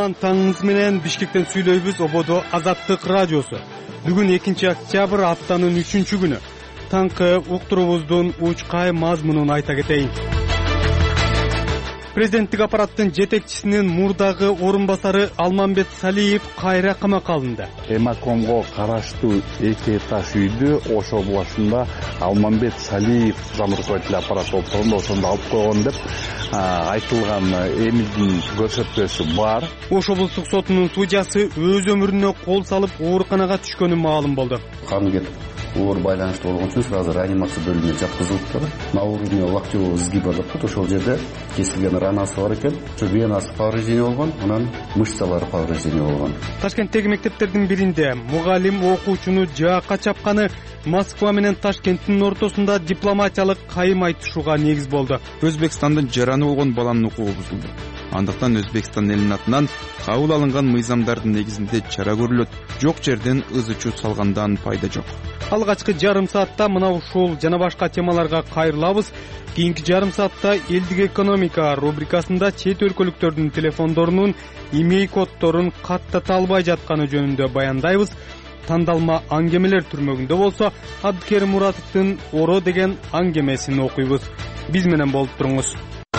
кутман таңыңыз менен. Бишкектен сүйлөйбүз. Ободо Азаттык радиосу. Бүгүн 2-октябрь, аптанын 3-күнү. Таңкы уктурубуздун учкай мазмунун айта кетейин. Президенттик аппараттын жетекчисинин мурдагы орун-басары Алмамбет Салиев кайра камакка алынды. Эмакомго караштуу 2 этаж үйдү Ош областында Алмамбет Салиев замруководитель аппарат отурганда ошондо алып койгон деп айтылган эмилдин көрсөтмөсү бар. Ош облустук сотунун судьясы өз өмүрүнө кол салып ооруканага түшкөнү маалым болду. Кан кетип оор байланыштуу болгон үчүн сразу реанимация бөлүмүнө жаткызылып, наурызда локтевого сгиба деп коет, ошол жерде кесилген ранасы бар экен. Венасы повреждение болгон, анан мышцалары повреждение болгон. Ташкенттеги мектептердин биринде мугалим окуучуну жаакка чапканы Москва менен Ташкенттин ортосунда дипломатиялык кайым айтышууга негиз болду. Өзбекстандын жараны болгон баланын укугу бузулду. Андыктан Өзбекстан элинин атынан кабыл алынган мыйзамдардын негизинде чара көрүлөт. Жок жерден ызы-чуу салгандан пайда жок. Алгачкы жарым саатта мына ушул жана башка темаларга кайрылабыз. Кийинки жарым саатта элдик экономика рубрикасында чет өлкөлүктөрдүн телефондорунун имей коддорун каттата албай жатканы жөнүндө баяндайбыз. Тандалма аңгемелер түрмөгүндө болсо Абдыкерим Муратовдун Оро деген аңгемесин окуйбуз. Биз менен болуп туруңуз.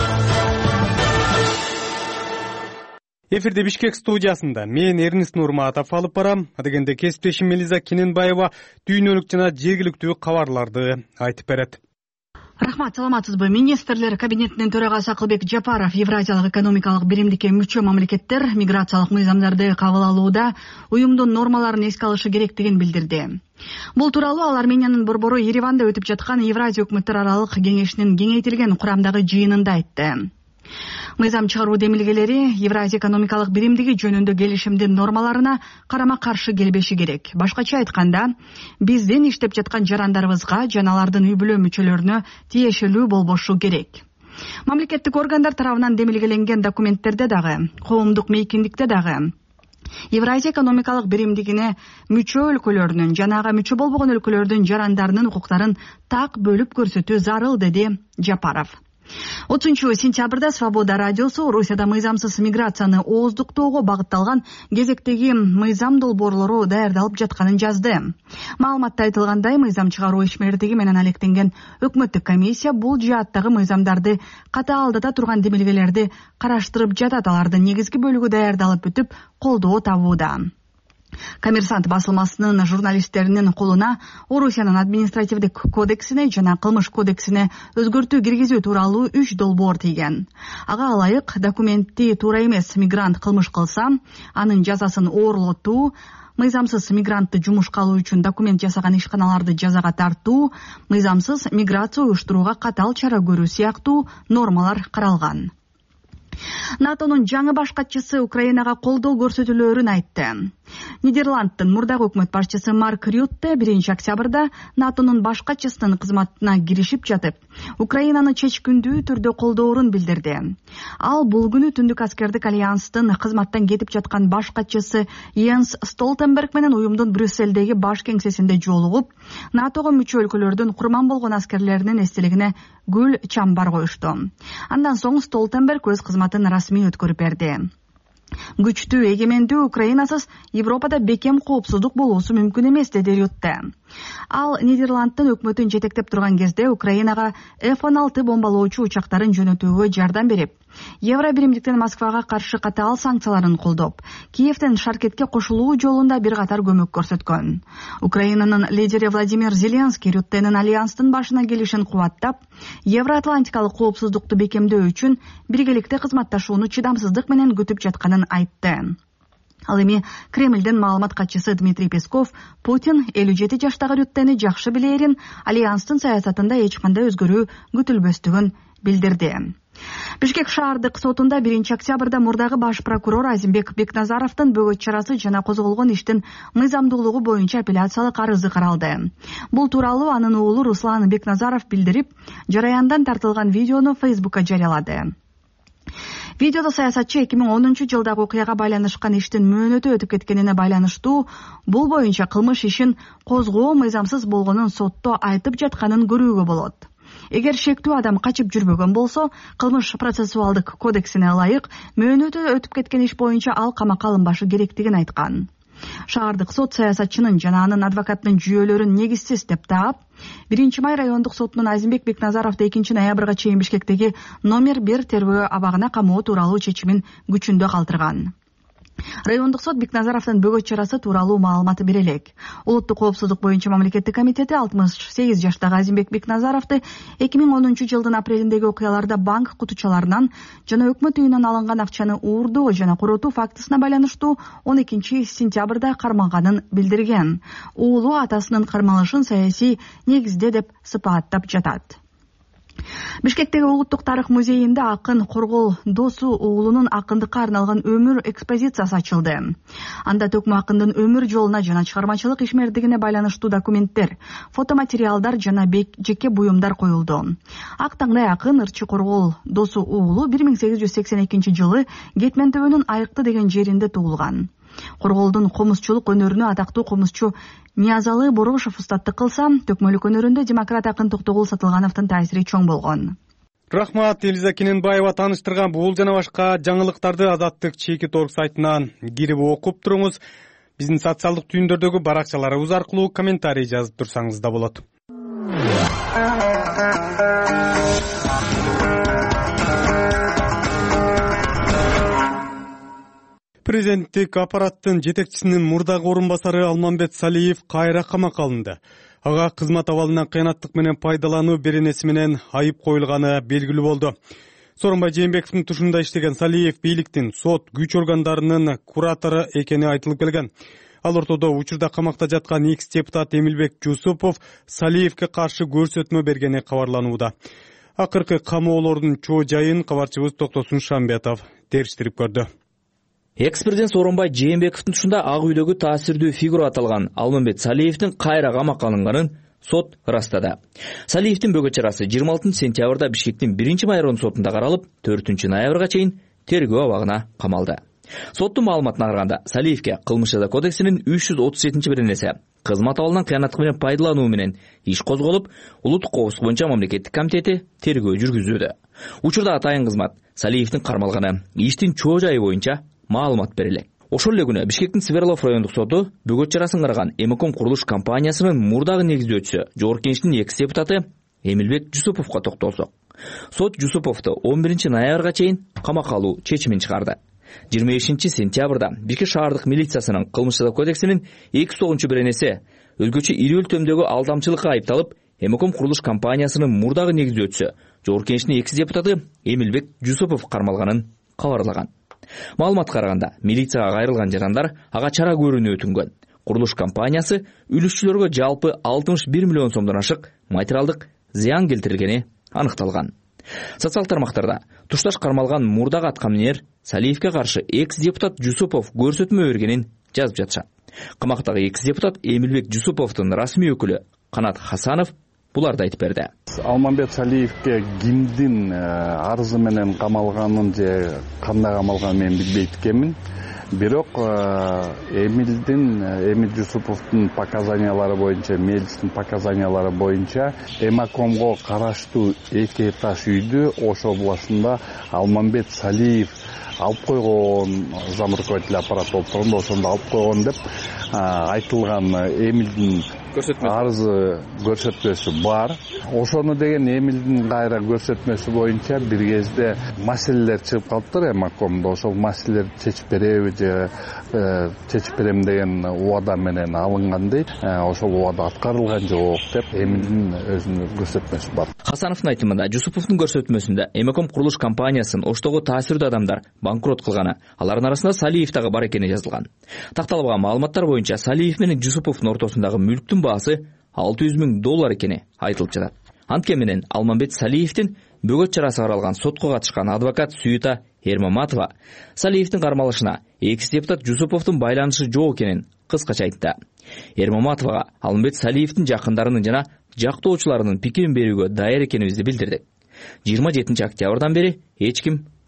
Эфирде Бишкек студиясында мен Эрнис Нурматов алып барам. Адегенде кесиптешим Мелиза Кененбаева дүйнөлүк жана жергиликтүү кабарларды айтып берет. Рахмат, саламатсызбы? Министрлер кабинетинин төрагасы Акылбек Жапаров Евразиялык экономикалык биримдикке мүчө мамлекеттер миграциялык мыйзамдарды кабыл алууда уюмдун нормаларын эске алышы керектигин билдирди. Бул тууралуу ал Армениянын борбору Ереванда өтүп жаткан Евразия өкмөттөр аралык кеңешинин кеңейтилген курамдагы жыйынында айтты. Мыйзам чыгаруу демилгелери Евразия экономикалык биримдиги жөнүндө келишимдин нормаларына карама каршы келбеши керек. Башкача айтканда, биздин иштеп жаткан жарандарыбызга жана алардын үй-бүлө мүчөлөрүнө тиешелүү болбошу керек. Мамлекеттик органдар тарабынан демилгеленген документтерде дагы, коомдук мейкиндикте дагы Евразия экономикалык биримдигине мүчө өлкөлөрүнүн жана ага мүчө болбогон өлкөлөрдүн жарандарынын укуктарын так бөлүп көрсөтүү зарыл, деди Жапаров. 30 сентябрда Свобода радиосу Орусияда мыйзамсыз миграцияны ооздуктоого багытталган кезектеги мыйзам долбоорлору даярдалып жатканын жазды. Маалыматта айтылгандай, мыйзам чыгаруу ишмердиги менен алектенген өкмөттүк комиссия бул жааттагы мыйзамдарды катаалдата турган демилгелерди караштырып жатат. Алардын негизги бөлүгү даярдалып бүтүп, колдоо табууда. Коммерсант басылмасынын журналисттеринин колуна Орусиянын административдик кодексине жана кылмыш кодексине өзгөртүү киргизүү тууралуу 3 долбоор тийген. Ага ылайык документти туура эмес мигрант кылмыш кылса, анын жазасын оорлотуу, мыйзамсыз мигрантты жумушка алуу үчүн документ жасаган ишканаларды жазага тартуу, мыйзамсыз миграция уюштурууга катаал чара көрүү сыяктуу нормалар каралган. НАТОнун жаңы баш катчысы Украинага колдоо көрсөтүүлөрүн айтты. Нидерландтын мурдагы өкмөт башчысы Марк Рютте 1-октябрда НАТОнун баш катчысынын кызматына киришип жатып, Украинаны чечкиндүү түрдө колдоорун билдирди. Ал бул күнү Түндүк аскердик альянстын кызматтан кетип жаткан баш катчысы Йенс Столтенберг менен уюмдун Брюсселдеги баш кеңсесинде жолугуп, НАТОго мүчө өлкөлөрдүн курман болгон аскерлеринин эстелигине гүл чамбар коюшту. Андан соң Столтенберг өз кызматын расмий өткөрүп берди. Күчтүү эгемендүү Украинасыз Европада бекем коопсуздук болуусу мүмкүн эмес, деди Рютте. Ал Нидерландтын өкмөтүн жетектеп турган кезде Украинага F-16 бомбалоочу учактарын жөнөтүүгө жардам берип, Евро биримдиктен Москвага каршы катаал санкцияларын колдоп, Киевден Шаркетке кошулуу жолунда бир катар көмөк көрсөткөн. Украинанын лидери Владимир Зеленский Рюттенин альянстын башына келишин кубаттап, Евроатлантикалык коопсуздукту бекемдөө үчүн биргеликте кызматташууну чыдамсыздык менен күтүп жатканын айтты. Ал эми Кремлдин маалымат катчысы Дмитрий Песков Путин 57 жаштагы Рюттени жакшы билерин, альянстын саясатында эч кандай өзгөрүү күтүлбөстүгүн билдирди. Бишкек шаардык сотунда 1-октябрда мурдагы баш прокурор Азимбек Бекназаровдун бөгөт чарасы жана козголгон иштин мыйзамдуулугу боюнча апелляциялык арызы каралды. Бул тууралуу анын уулу Руслан Бекназаров билдирип, жараяндан тартылган видеону Facebook'ка жарыялады. Видеодо саясатчы 2010-жылдагы окуяга байланышкан иштин мөөнөтү өтүп кеткенине байланыштуу бул боюнча кылмыш ишин козгоо мыйзамсыз болгонун сотто айтып жатканын көрүүгө болот. Эгер шектүү адам качып жүрбөгөн болсо, кылмыш процессуалдык кодексине ылайык мөөнөтү өтүп кеткен иш боюнча ал камакка алынбашы керектигин айткан. Шаардык сот саясатчынын жана анын адвокатынын жүйөлөрүн негизсиз деп таап, 1-Май райондук сотунун Азимбек Бекназаровду 2-ноябрга чейин Бишкектеги номер 1 тербөө абагына камоо тууралуу чечимин күчүндө калтырган. Райондук сот Бекназаровдун бөгөт чарасы тууралуу маалымат бере элек. Улуттук коопсуздук боюнча мамлекеттик комитети 68 жаштагы Азимбек Бекназаровду 2010-жылдын апрелиндеги окуяларда банк кутучаларынан жана өкмөт үйүнөн алынган акчаны уурдоо жана курутуу фактысына байланыштуу 12-сентябрда кармалганын билдирген. Уулу атасынын кармалышын саясий негизде деп сыпааттап жатат. Бишкектеги Улуттук тарых музейинде акын Коргол Досу уулунун акындыкка арналган өмүр экспозициясы ачылды. Анда төкмө акындын өмүр жолуна жана чыгармачылык ишмердигине байланыштуу документтер, фотоматериалдар жана жеке буюмдар коюлду. Ак таңдай акын ырчы Коргол Досу уулу 1882-жылы Кетмен төбөнүн Айыкты деген жеринде туулган. Корголдун комузчулук өнөрүнө атактуу комузчу Ниязалы Борошов устаттык кылса, төкмөлүк өнөрүндө демократ акын Токтогул Сатылгановдун таасири чоң болгон. Рахмат, Элиза Кененбаева тааныштырган бул жана башка жаңылыктарды Азаттык чеки торг сайтынан кирип окуп туруңуз. Биздин социалдык түйүндөрдөгү баракчаларыбыз аркылуу комментарий жазып турсаңыз да болот. Президенттик аппараттын жетекчисинин мурдагы орун басары Алмамбет Салиев кайра камакка алынды. Ага кызмат абалынан кыянаттык менен пайдалануу беренеси менен айып коюлганы белгилүү болду. Сооронбай Жээнбековдун тушунда иштеген Салиев бийликтин сот күч органдарынын куратору экени айтылып келген. Ал ортодо учурда камакта жаткан экс-депутат Эмилбек Жусупов Салиевке каршы көрсөтмө бергени кабарланууда. Акыркы камоолордун чоо жайын кабарчыбыз Токтосун Шамбетов териштирип көрдү. Экс-президент Сооронбай Жээнбековдун тушунда Ак үйдөгү таасирдүү фигура аталган Алмамбет Салиевдин кайра камакка алынганын сот ырастады. Салиевдин бөгөт чарасы 26 сентябрда Бишкектин 1-Май райондук сотунда каралып, 4-ноябрга чейин тергөө абагына камалды. Соттун маалыматына караганда, Салиевке кылмыш жаза кодексинин 337-беренеси кызмат абалынан кыянаттык менен пайдалануу менен иш козголуп, улуттук коопсуздук боюнча мамлекеттик комитети тергөө жүргүзүүдө. Учурда атайын кызмат Салиевдин кармалганы, иштин чоо жайы боюнча маалымат берилет. Ошол эле күнү Бишкектин Свердлов райондук соту бөгөт чарасын караган Эмеком курулуш компаниясынын мурдагы негиздөөчүсү, Жогорку Кеңештин экс-депутаты Эмилбек Жусуповго токтолсок. Сот Жусуповду 11-ноябрга чейин камакка алуу чечимин чыгарды. 25-сентябрда Бишкек шаардык милициясынын кылмыш жаза кодексинин 209-беренеси өзгөчө ири өлчөмдөгү алдамчылыкка айыпталып, Эмеком курулуш компаниясынын мурдагы негиздөөчүсү, Жогорку Кеңештин экс-депутаты Эмилбек Жусупов кармалганын кабарлаган. Маалыматка караганда, милицияга кайрылган жарандар ага чара көрүүнү өтүнгөн. Курулуш компаниясы үлүшчүлөргө жалпы 61 миллион сомдон ашык материалдык зыян келтирилгени аныкталган. Социал тармактарда тушташ кармалган мурдагы аткаминер Салиевке каршы экс-депутат Жусупов көрсөтмө бергенин жазып жатышат. Камактагы экс-депутат Эмилбек Жусуповдун расмий өкүлү Канат Хасанов буларды айтып берди. Алмамбет Салиевке кимдин арызы менен камалганын же кандай камалганын мен билбейт экенмин. Бирок Эмил Жусуповдун показаниялары боюнча, мелистин показаниялары боюнча Эмакомго караштуу 2 этаж үйдү Ош областында Алмамбет Салиев алып койгон, зам руководитель аппарат болуп турганда ошондо алып койгон деп айтылган Эмилдин арызы көрсөтмөсү бар. Ошону деген Эмилдин кайра көрсөтмөсү боюнча бир кезде маселелер чыгып калыптыр Эмакомдо. Ошол маселелерди чечип береби же чечип берем деген убада менен алынган. Ошол убада аткарылган жок деп Эмилдин өзүнүн көрсөтмөсү бар. Хасановдун айтымында Жусуповдун көрсөтмөсүндө Эмеком курулуш компаниясын Оштогу таасирдүү адамдар банкрот кылганы, алардын арасында Салиев дагы бар экени жазылган. Такталган маалыматтар боюнча Салиев менен Жусуповдун ортосундагы мүлктүн баасы $600 000 экени айтылып жатат. Анткени менен Алмамбет Салиевдин бөгөт чарасы каралган сотко катышкан адвокат Сүйүта Эрмаматова Салиевдин кармалышына экс-депутат Жусуповдун байланышы жок экенин кыскача айтты. Эрмаматовага Алмамбет Салиевдин жакындарынын жана жактоочуларынын пикирин берүүгө даяр экенибизди билдирдик. 27 октябрдан бери эч ким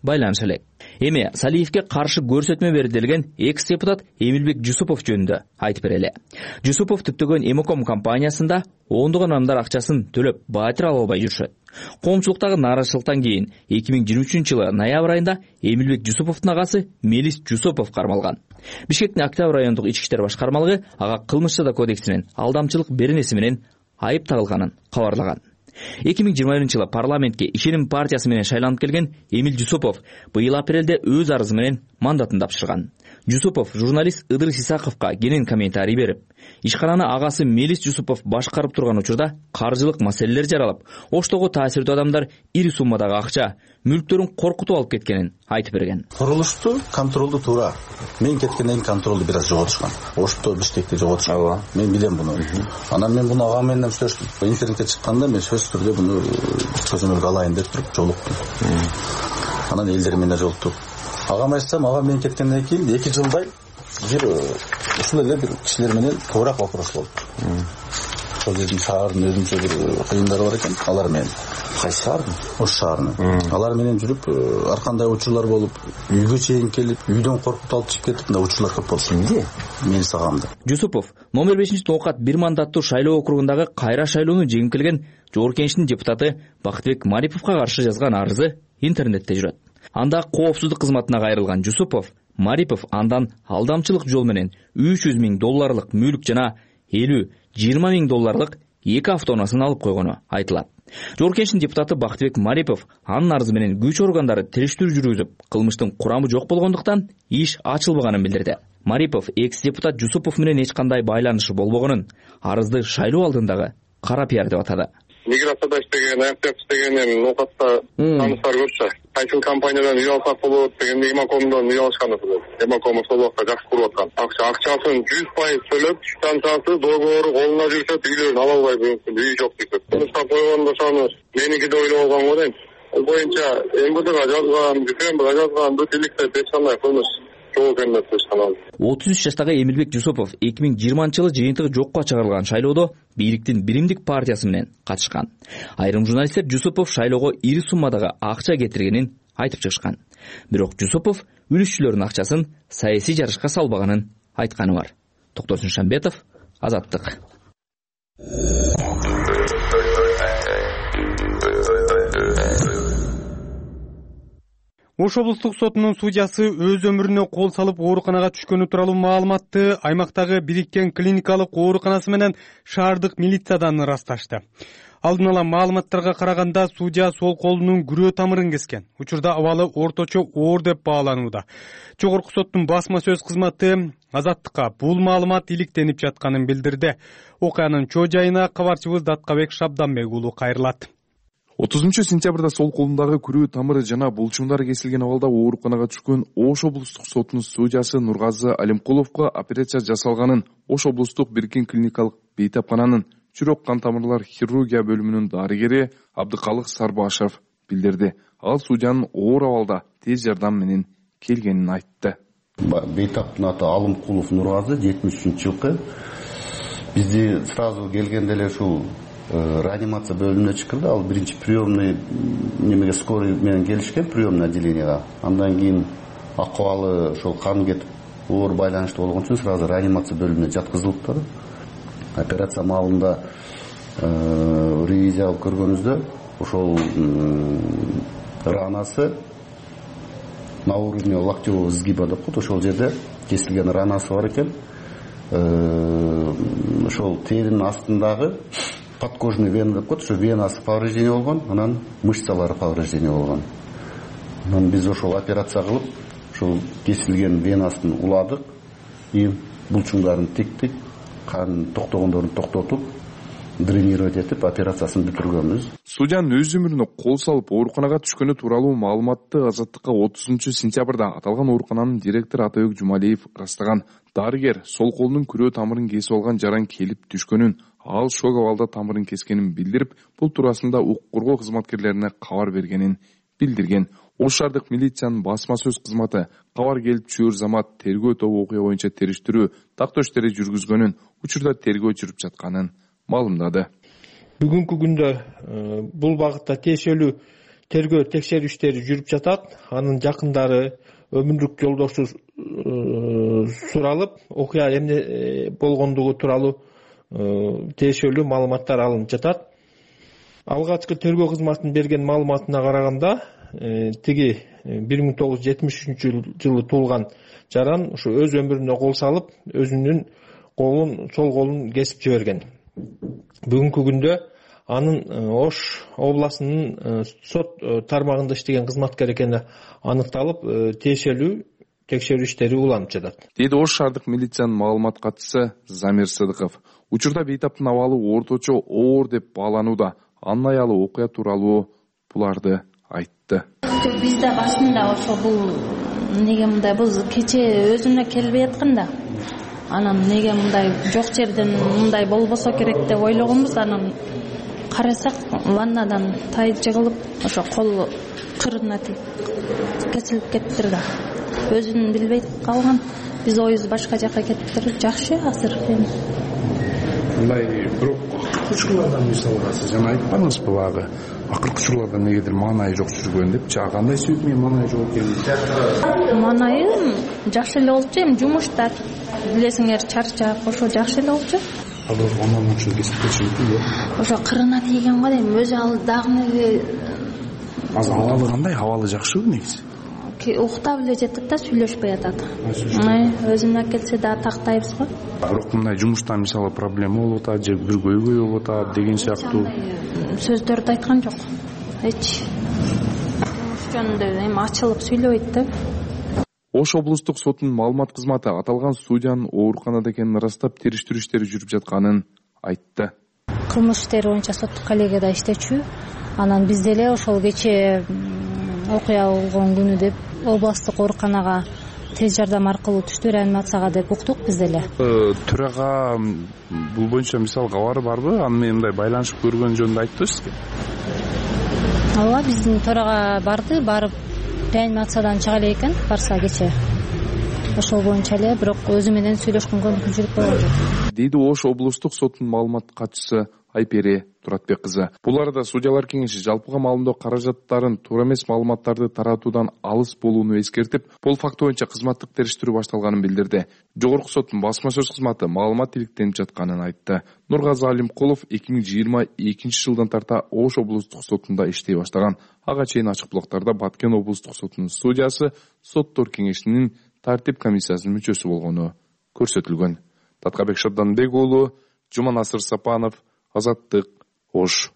байланыша элек. Эми Салиевке каршы көрсөтмө берди делген экс-депутат Эмилбек Жусупов жөнүндө айтып берели. Жусупов түптөгөн Эмоком компаниясында ондогон адамдар акчасын төлөп баатыр ала албай жүрүшөт. Коомчулуктагы нааразычылыктан кийин 2023-жылы ноябрь айында Эмилбек Жусуповдун агасы Мелис Жусупов кармалган. Бишкектин Октябрь райондук ички иштер башкармалыгы ага кылмыш жаза кодексинин алдамчылык беренеси менен айып тагылганын кабарлаган. 2021-жылы парламентке Ишеним партиясы менен шайланып келген Эмил Жусупов быйыл апрелде өз арызы менен мандатын тапшырган. Жусупов журналист Ыдырыс Исаковго кенен комментарий берип, ишкананы агасы Мелис Жусупов башкарып турган учурда каржылык маселелер жаралып, оштогу таасирдүү адамдар ири суммадагы акча, мүлктөрүн коркутуп алып кеткенин айтып берген. Курулушту контролду туура. Мен кеткенден контролду бир аз жоготушкан. Ошто Бишкекте жоготушкан. Мен билем буну. Анан мен буну агам менен сүйлөштүм. Интернетке чыкканда мен сөзсүз түрдө буну көзөмөлгө алайын деп туруп жолуктум. Анан элдер менен жолуктук. Агам айтсам, агам мен кеткенден кийин 2 жылдай бир ушул эле бир кишилер менен тууrak вопрос болду. Ошол жердин шаардын өзүнчө бир кыйындары бар экен. Алар менен кайсы шаардын? Ош шаарынын. Алар менен жүрүп, ар кандай учурлар болуп, үйгө чейин келип, үйдөн коркуп алып чыгып кетип, мына учурлар көп болду. Эмне? Мен сагамды. Жусупов номер 5-тоокат бир мандаттуу шайлоо округундагы кайра шайлоону жеңип келген Жогорку Кеңештин депутаты Бактыбек Мариповго каршы жазган арызы интернетте жүрөт. Анда коопсуздук кызматына кайрылган Жусупов, Марипов андан алдамчылык жол менен $300,000 мүлк жана $20 миң 2 автонаасын алып койгону айтылат. Жогорку Кеңештин депутаты Бактыбек Марипов анын арызы менен күч органдары териштирүү жүргүзүп, кылмыштын курамы жок болгондуктан иш ачылбаганын билдирди. Марипов экс-депутат Жусупов менен эч кандай байланышы болбогонун, арызды шайлоо алдындагы кара пиар деп атады. Миграцияда иштеген, АФТ иштеген ноокатта таныштар көпчү. Кайсыл компаниядан үй алсак болот дегенде Эмокомдон үй алышканы болот. Эмоком ошол убакта жакшы куруп аткан. Акчасын 100% төлөп, станциясы договору колуна жүрсөт, үйлөрүн ала албай бүгүнкү үй жок дейт. Кылмышка койгондо ошону меники да ойлоп алган го дейм. Ал боюнча МВДга жазган, ЖКМга жазган бүтүлүктө эч кандай кылмыш 33 жаштагы Эмилбек Жусупов 2020-жылы жыйынтыгы жокко чыгарылган шайлоодо Бийликтин Биримдик партиясы менен катышкан. Айрым журналисттер Жусупов шайлоого ири суммадагы акча кетиргенин айтып чыгышкан. Бирок Жусупов үлүшчүлөрдүн акчасын саясий жарышка салбаганын айтканы бар. Токтосун Шамбетов, Азаттык. Ош облустук сотунун судьясы өз өмүрүнө кол салып ооруканага түшкөнү тууралуу маалыматты аймактагы бириккен клиникалык ооруканасы менен шаардык милициядан ырасташты. Алдын ала маалыматтарга караганда судья сол колунун күрөө тамырын кескен. Учурда абалы орточо оор деп бааланууда. Жогорку соттун басма сөз кызматы Азаттыкка бул маалымат иликтенип жатканын билдирди. Окуянын чоо жайына кабарчыбыз Даткабек Шабданбек уулу кайрылат. 30-сентябрда сол колундагы күрөө тамыры жана булчуңдар кесилген абалда ооруканага түшкөн Ош облустук сотунун судьясы Нургазы Алимкуловго операция жасалганын Ош облустук бириккен клиникалык бейтапкананын жүрөк кан тамырлар хирургия бөлүмүнүн дарыгери Абдыкалык Сарбашев билдирди. Ал судьянын оор абалда тез жардам менен келгенин айтты. Бейтаптын аты Алимкулов Нургазы, 73-жылкы. Бизди сразу келгенде эле ушул реанимация бөлүмүнө чакырды. Ал биринчи приемный немеге скорый менен келишкен, приемный отделенияга. Андан кийин акыбалы ошол кан кетип, оор байланыштуу болгон үчүн сразу реанимация бөлүмүнө жаткызылыптыр. Операция маалында ревизия алып көргөнүздө ошол ранасы на уровне локтевого сгиба деп коет. Ошол жерде кесилген ранасы бар экен. Ошол теринин астындагы подкожный вена деп коет. Ошо венасы повреждение болгон, анан мышцалары повреждение болгон. Анан биз ошол операция кылып, ошол кесилген венасын уладык и булчуңдарын тиктик, кан токтогондорун токтотуп, дренировать этип операциясын бүтүргөнбүз. Судьянын өз өмүрүнө кол салып ооруканага түшкөнү тууралуу маалыматты Азаттыкка 30-сентябрда аталган оорукананын директору Атабек Жумалиев ырастаган. Дарыгер сол колунун күрөө тамырын кесип алган жаран келип түшкөнүн, ал шок абалда тамырын кескенин билдирип, бул туурасында укук коргоо кызматкерлерине кабар бергенин билдирген. Ош шаардык милициянын басма сөз кызматы кабар келип түшөр замат тергөө тобу окуя боюнча териштирүү тактоо иштери жүргүзгөнүн, учурда тергөө жүрүп жатканын маалымдады. Бүгүнкү күндө бул багытта тиешелүү тергөө текшерүү иштери жүрүп жатат. Анын жакындары, өмүрлүк жолдошу суралып, окуя эмне болгондугу тууралуу тиешелүү маалыматтар алынып жатат. Алгачкы тергөө кызматынын берген маалыматына караганда, тиги 1973 жылы туулган жаран ушу өз өмүрүнө кол салып, өзүнүн сол колун кесип жиберген. Бүгүнкү күндө анын Ош областынын сот тармагында иштеген кызматкер экени аныкталып, тиешелүү текшерүү иштери уланып жатат, деди Ош шаардык милициянын маалымат катчысы Замир Сыдыков. Учурда бейтаптын абалы орточо оор деп бааланууда. Анын аялы окуя тууралуу буларды айтты. Биз да башында ошо бул неге мындай, бул кече өзүнө келбей атканда, анан неге мындай жок жерден мындай болбосо керек деп ойлогонбуз. Анан карасак, ваннадан тай жыгылып, ошо кол кырына кесилип кетиптир да. Өзүн билбей калган. Биз оюбуз башка жака кетиптир. Жакшы азыр эми. Мындай бирок учурлардан мисалга сиз жана айтпадыңызбы багы? Акыркы учурларда негедир маанайы жок жүргөн деп, кандай себептен маанайы жок экенин? Маанайы жакшы эле болчу, эми жумуштар, билесиңер, чарчап, ошо жакшы эле болчу. Ал ваннанын үчүн кесип кетишти. Ошо кырына тийген го дейм, өзү ал дагы. Азыр абалы кандай? Абалы жакшыбы негизи? Уктап эле жатат да, сүйлөшпөй атат. Өзүнө келсе да тактайбыз го. Бирок мындай жумуштан мисалы проблема болуп атат же бир көйгөй болуп атат деген сыяктуу сөздөрдү айткан жок. Эч жөнүндө эми ачылып сүйлөбөйт да. Ош облустук сотунун маалымат кызматы аталган судьянын ооруканада экенин ырастап, териштирүү иштери жүрүп жатканын айтты. Кылмыш иштери боюнча соттук коллегияда иштечү. Анан биз деле ошол кече окуя болгон күнү деп областтык ооруканага тез жардам аркылуу түштү, реанимацияга деп уктук биз деле. Төрага бул боюнча мисалы кабары барбы? Аны менен мындай байланышып көргөн жөнүндө айтты сизге? Ооба, биздин төрага барды, барып реанимациядан чыга элек экен, барса кече. Ошол боюнча эле, бирок өзү менен сүйлөшкөнгө мүмкүн жүрүп койгон жок. Дейди Ош облустук сотунун маалымат катчысы Айпери Туратбек кызы. Бул арада судьялар кеңеши жалпыга маалымдоо каражаттарын туура эмес маалыматтарды таратуудан алыс болууну эскертип, бул факт боюнча кызматтык териштирүү башталганын билдирди. Жогорку соттун басма сөз кызматы маалымат иликтенип жатканын айтты. Нургазы Алимкулов 2022 жылдан тарта Ош облустук сотунда иштей баштаган. Ага чейин ачык булактарда Баткен облустук сотунун судьясы, соттор кеңешинин тартип комиссиясынын мүчөсү болгону көрсөтүлгөн. Таткабек Шабданбек уулу, Жуманасыр Сапанов, Азаттык, Ош.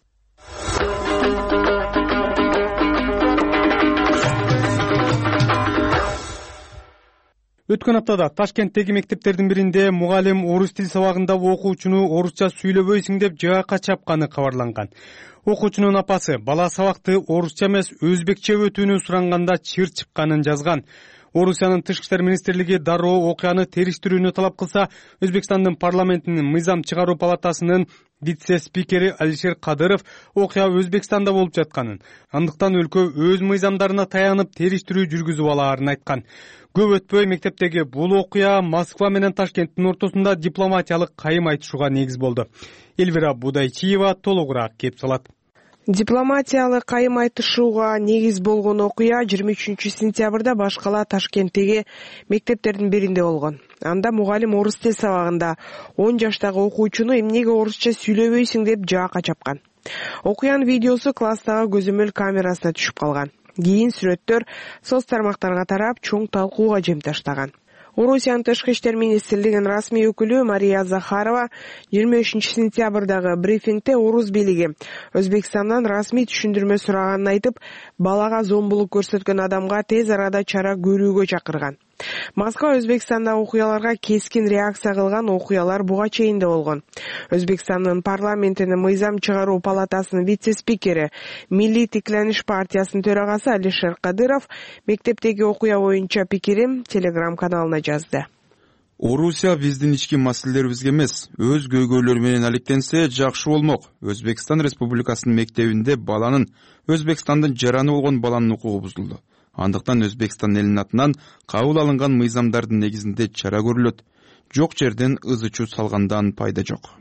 Өткөн аптада Ташкенттеги мектептердин биринде мугалим орус тил сабагында окуучуну орусча сүйлөбөйсүң деп жаакка чапканы кабарланган. Окуучунун апасы бала сабакты орусча эмес өзбекче өтүүнү суранганда чыр чыкканын жазган. Орусиянын тышкы иштер министрлиги дароо окуяны териштирүүнү талап кылса, Өзбекстандын парламентинин мыйзам чыгаруу палатасынын вице-спикери Алишер Кадыров окуя Өзбекстанда болуп жатканын, андыктан өлкө өз мыйзамдарына таянып териштирүү жүргүзүп алаарын айткан. Көп өтпөй мектептеги бул окуя Москва менен Ташкенттин ортосунда дипломатиялык кайым айтышууга негиз болду. Элвира Будайчиева толугураак кеп салат. Дипломатиялык кайым айтышууга негиз болгон окуя 23 сентябрда башкала Ташкенттеги мектептердин биринде болгон. Анда мугалим орус тил сабагында 10 жаштагы окуучуну эмнеге орусча сүйлөбөйсүң деп жаакка чапкан. Окуянын видеосу класстагы көзөмөл камерасына түшүп калган. Кийин сүрөттөр соц тармактарга тарап, чоң талкууга жем таштаган. Орусиянын тышкы иштер министрлигинин расмий өкүлү Мария Захарова 23 сентябрдагы брифингде орус бийлиги Өзбекстандан расмий түшүндүрмө сураганын айтып, балага зомбулук көрсөткөн адамга тез арада чара көрүүгө чакырган. Москва Өзбекстанда окуяларга кескин реакция кылган, окуялар буга чейин да болгон. Өзбекстандын парламентинин мыйзам чыгаруу палатасынын вице-спикери, Милли тиклениш партиясынын төрагасы Алишер Кадыров мектептеги окуя боюнча пикирин Telegram каналына жазды. Орусия биздин ички маселелерибизге эмес, өз көйгөйлөрү менен алектенсе жакшы болмок. Өзбекстан Республикасынын мектебинде баланын, Өзбекстандын жараны болгон баланын укугу бузулду. Андыктан Өзбекстан элинин атынан кабыл алынган мыйзамдардын негизинде чара көрүлөт. Жок жерден ызы чуу салгандан пайда жок.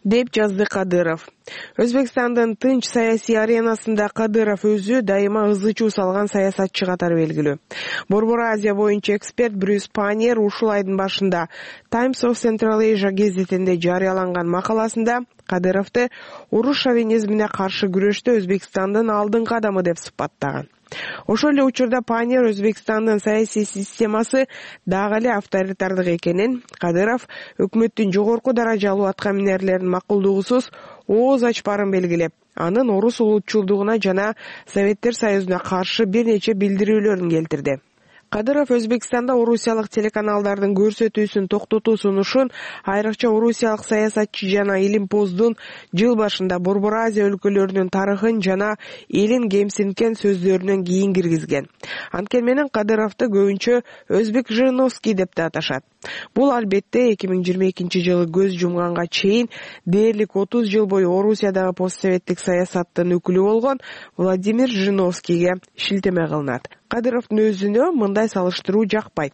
деп жазды Кадыров. Өзбекстандын тынч саясий аренасында Кадыров өзү дайыма ызы чуу салган саясатчы катары белгилүү. Борбор Азия боюнча эксперт Брюс Паньер ушул айдын башында Times of Central Asia гезитинде жарыяланган макаласында Кадыровду уруш шовинизмине каршы күрөштө Өзбекстандын алдыңкы адамы деп сыпаттаган. Ошол эле учурда Паньер Өзбекстандын саясий системасы дагы эле авторитардык экенин, Кадыров өкмөттүн жогорку даражалуу аткаминерлерин макулдугусуз ооз ачпарын белгилеп, анын орус улутчулдугуна жана Советтер Союзуна каршы бир нече билдирүүлөрүн келтирди. Кадыров Өзбекстанда орусиялык телеканалдардын көрсөтүүсүн токтотуу сунушун айрыкча орусиялык саясатчы жана илимпоздун жыл башында Борбор Азия өлкөлөрүнүн тарыхын жана элин кемсинткен сөздөрүнөн кийин киргизген. Анткени менен Кадыровду көбүнчө Өзбек Жириновский деп да аташат. Бул албетте 2022 жылы көз жумганга чейин дээрлик 30 жыл бою Орусиядагы постсоветтик саясаттын өкүлү болгон Владимир Жириновскийге шилтеме кылынат. Кадыровдун өзүнө мындай салыштыруу жакпайт.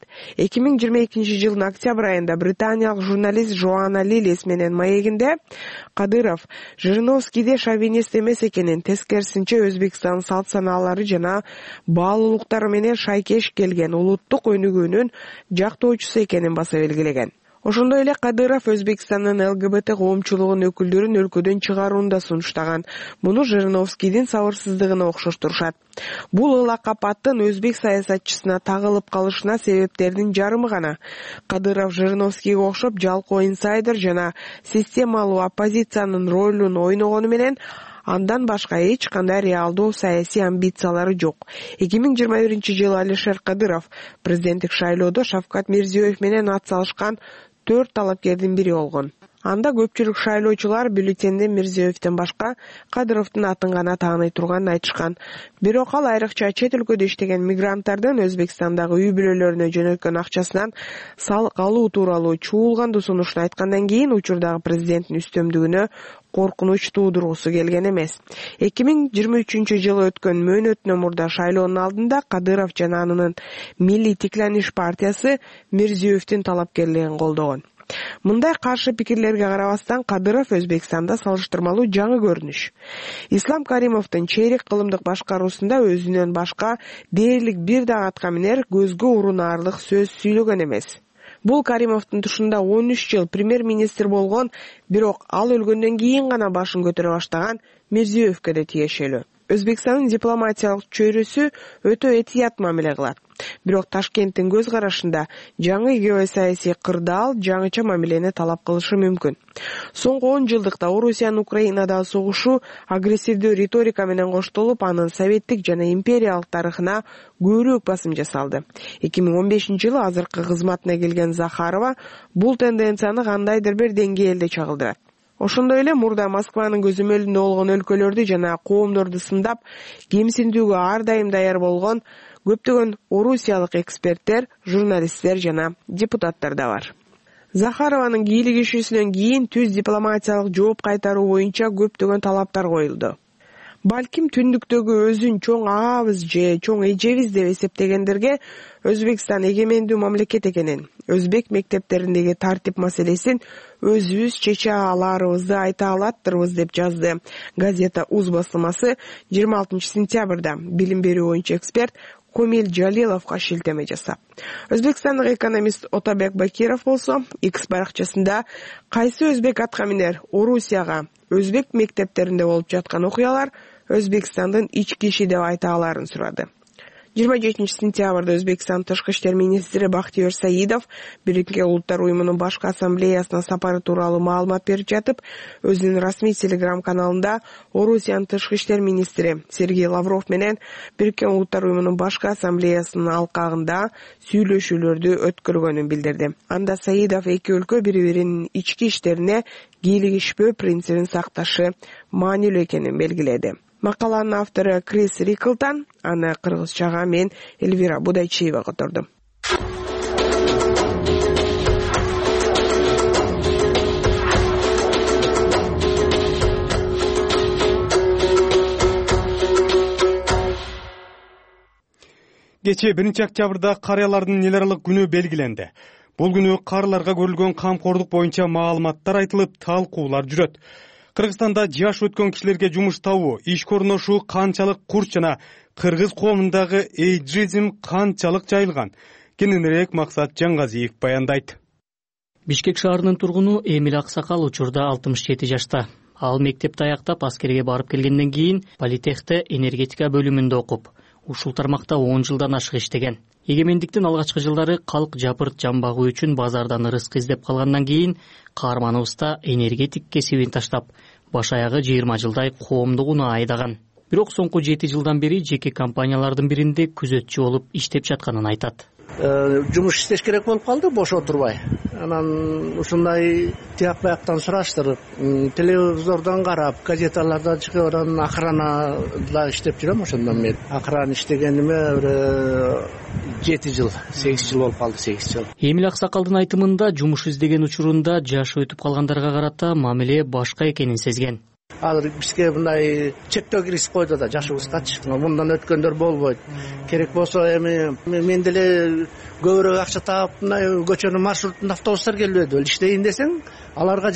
2022 жылдын октябрь айында британиялык журналист Жоанна Лилис менен маегинде Кадыров Жириновскийде шовинист эмес экенин, тескерисинче Өзбекстандын салт санаалары жана баалуулуктары менен шайкеш келген улуттук өнүгүүнүн жактоочусу экенин баса белгилеген. Ошондой эле Кадыров Өзбекстандын ЛГБТ коомчулугунун өкүлдөрүн өлкөдөн чыгарууну да сунуштаган. Муну Жириновскийдин сабырсыздыгына окшоштурушат. Бул ылакап аттын өзбек саясатчысына тагылып калышына себептердин жарымы гана. Кадыров Жириновскийге окшоп жалкоо инсайдер жана системалуу оппозициянын ролун ойногону менен андан башка эч кандай реалдуу саясий амбициялары жок. 2021 жылы Алишер Кадыров президенттик шайлоодо Шавкат Мирзиёев менен ат салышкан 4 талапкердин бири болгон. Анда көпчүлүк шайлоочулар бюллетенде Мирзиёевден башка Кадыровдун атын гана тааный турганын айтышкан. Бирок ал айрыкча чет өлкөдө иштеген мигранттардын Өзбекстандагы үй бүлөлөрүнө жөнөткөн акчасынан салык алуу тууралуу чуулганды сунушун айткандан кийин учурдагы президенттин үстөмдүгүнө коркунуч туудургусу келген эмес. 2023 жылы өткөн мөөнөтүнөн мурда шайлоонун алдында Кадыров жана анын Милли Тикланиш партиясы Мирзиёевдин талапкерлигин колдогон. Мындай каршы пикирлерге карабастан Кадыров Өзбекстанда салыштырмалуу жаңы көрүнүш. Ислам Каримовдун чейрек кылымдык башкаруусунда өзүнөн башка дээрлик бир дагы аткаминер көзгө урунаарлык сөз сүйлөгөн эмес. Бул Каримовдун тушунда 13 жыл премьер-министр болгон, бирок ал өлгөндөн кийин гана башын көтөрө баштаган Мирзиёевке да тиешелүү. Өзбекстандын дипломатиялык чөйрөсү өтө этият мамиле кылат. Бирок Ташкенттин көз карашында жаңы геосаясий кырдаал жаңыча мамилени талап кылышы мүмкүн. Соңку 10 жылдыкта Орусиянын Украинадагы согушу агрессивдүү риторика менен коштолуп, анын советтик жана империялык тарыхына көбүрөөк басым жасалды. 2015 жылы азыркы кызматына келген Захарова бул тенденцияны кандайдыр бир деңгээлде чагылдырат. Ошондой эле мурда Москванын көзөмөлүндө болгон өлкөлөрдү жана коомдорду сындап, кемсиндүүгө ар дайым даяр болгон көптөгөн орусиялык эксперттер, журналисттер жана депутаттар да бар. Захарованын кийлигишүүсүнөн кийин түз дипломатиялык жооп кайтаруу боюнча көптөгөн талаптар коюлду. Балким түндүктөгү өзүн чоң агабыз же чоң эжебиз деп эсептегендерге Өзбекстан эгемендүү мамлекет экенин, өзбек мектептериндеги тартип маселесин өзүбүз чече аларыбызды айта алаттырбыз деп жазды газета УЗ басылмасы 26 сентябрда билим берүү боюнча эксперт Комил Жалиловго шилтеме жасап. Өзбекстандык экономист Отабек Бакиров болсо, X баракчасында кайсы өзбек аткаминер Орусияга өзбек мектептеринде болуп жаткан окуялар Өзбекстандын ички иши деп айта аларын сурады. 27 сентябрда Өзбекстан тышкы иштер министри Бахтиёр Саидов Бириккен Улуттар уюмунун башкы ассамблеясына сапары тууралуу маалымат берип жатып, өзүнүн расмий телеграм каналында Орусиянын тышкы иштер министри Сергей Лавров менен Бириккен Улуттар уюмунун башкы ассамблеясынын алкагында сүйлөшүүлөрдү өткөргөнүн билдирди. Анда Саидов эки өлкө бири-биринин ички иштерине кийлигишпөө принцибин сакташы маанилүү экенин белгиледи. Макаланын автору Крис Риклтан, аны кыргызчага мен Эльвира Будайчиева котордум. Кечээ 1 октябрда карыялардын эл аралык күнү белгиленди. Бул күнү каарыларга көрүлгөн камкордук боюнча маалыматтар айтылып, талкуулар жүрөт. Кыргызстанда жаш өткөн кишилерге жумуш табуу, иш корношу канчалык курч жана кыргыз коомундагы эйджизм канчалык жайылган? Кененирээк Максат Жаңгазиев баяндайт. Бишкек шаарынын тургуну Эмил Аксакал учурда 67 жашта. Ал мектепти аяктап аскерге барып келгенден кийин политехте энергетика бөлүмүндө окуп, ушул тармакта 10 жылдан ашык иштеген. Эгемендиктин алгачкы жылдары калк жапырт жамбагуу үчүн базардан ырыскы издеп калгандан кийин каарманыбызда энергетик кесибин таштап, баш аягы 20 жылдай коомдук унаа айдаган. Бирок соңку 7 жылдан бери жеке компаниялардын биринде күзөтчү болуп иштеп жатканын айтат. Жумуш иштеш керек болуп калды, бош отурбай. Анан ушундай тияк баяктан сураштырып, телевизордон карап, газеталарда чыгып, анан охранада иштеп жүрөм. Ошондон мен охрана иштегениме 7 жыл, 8 жыл болуп калды, 8 жыл. Эмил Аксакалдын айтымында жумуш издеген учурунда жашы өтүп калгандарга карата мамиле башка экенин сезген. Азыр бизге мындай чектөө киргизип койду да, жашыбызгачы. Мындан өткөндөр болбойт. Керек болсо эми мен деле көбүрөөк акча таап, мындай көчөнүн маршрутунда автобустар келбеди. Иштейин десең, аларга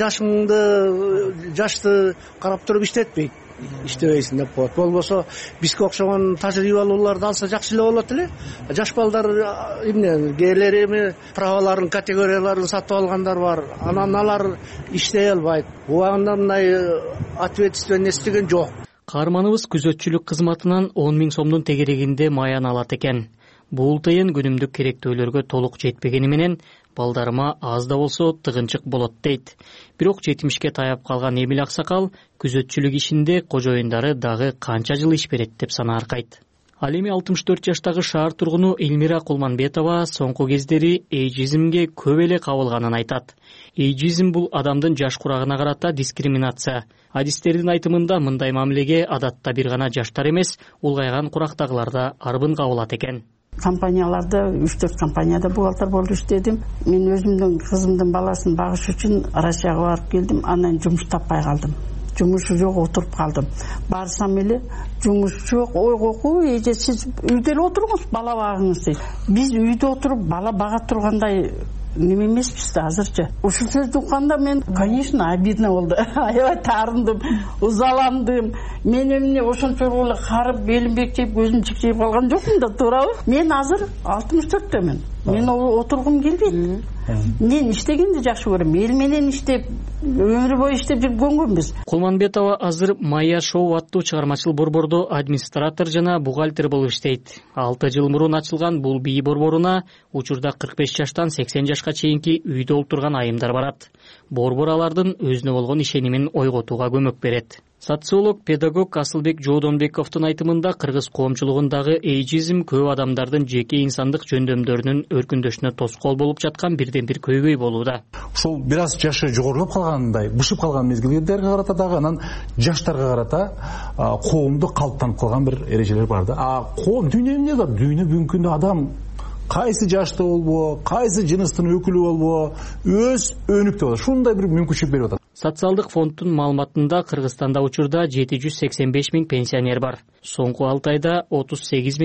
жашты карап туруп иштетпейт. Иштебейсиң деп коет. Болбосо бизге окшогон тажрыйбалууларды алса жакшы эле болот эле. Жаш балдар эмне кээлери эми праваларын, категорияларын сатып алгандар бар. Анан алар иштей албайт. Убагында мындай ответственность деген жок. Каарманыбыз күзөтчүлүк кызматынан 10 000 сомдун тегерегинде маян алат экен. Бул тыйын күнүмдүк керектөөлөргө толук жетпегени менен балдарыма аз да болсо тыгынчык болот дейт. Бирок 70ке таяп калган Эмил Аксакал күзөтчүлүк ишинде кожоюндары дагы канча жыл иш берет деп санааркайт. Ал эми 64 жаштагы шаар тургуну Элмира Кулманбетова соңку кездери эйджизмге көп эле кабылганын айтат. Эйджизм бул адамдын жаш курагына карата дискриминация. Адистердин айтымында мындай мамилеге адатта бир гана жаштар эмес, улгайган курактагылар да арбын кабылат экен. Компанияларда 3-4 компанияда бухгалтер болуп иштедим. Мен өзүмдүн кызымдын баласын багыш үчүн Россияга барып келдим, анан жумуш таппай калдым. Жумуш жок, отуруп калдым. Барсам эле жумуш жок, ойгоку, эже сиз үйдө эле отуруңуз, бала багыңыз дейт. Биз үйдө отуруп бала бага тургандай неме эмеспиз да азырчы. Ушул сөздү укканда мен, конечно, обидно болду. Аябай таарындым, узаландым. Мен эмне ошончолук эле карып, белим бекчейип, көзүм чикчейип калган жокмун да, туурабы? Мен азыр 64төмүн. Мен отургум келбейт. Мен иштегенди жакшы көрөм. Эл менен иштеп, өмүр бою иштеп жүргөнбүз. Кулманбетова азыр Майя шоу аттуу чыгармачыл борбордо администратор жана бухгалтер болуп иштейт. 6 жыл мурун ачылган бул бий борборуна учурда 45 жаштан 80 жашка чейинки үйдө олтурган айымдар барат. Борбор алардын өзүнө болгон ишенимин ойготууга көмөк берет. Социолог, педагог Асылбек Жоодонбековдун айтымында кыргыз коомчулугундагы эйджизм көп адамдардын жеке инсандык жөндөмдөрүнүн өркүндөшүнө тоскоол болуп жаткан бирден бир көйгөй болууда. Ушул бир аз жашы жогорулап калгандай, бышып калган мезгилдерге карата дагы анан жаштарга карата коомдо калыптанып калган бир эрежелер бар да. Коом дүйнө эмне да? Дүйнө бүгүнкү күндө адам кайсы жашта болбо, кайсы жыныстын өкүлү болбо, өз өнүктүп атат. Ушундай бир мүмкүнчүлүк берип атат. Социалдык фонддун маалыматында Кыргызстанда учурда 785 000 пенсионер бар. Соңку 6 айда 38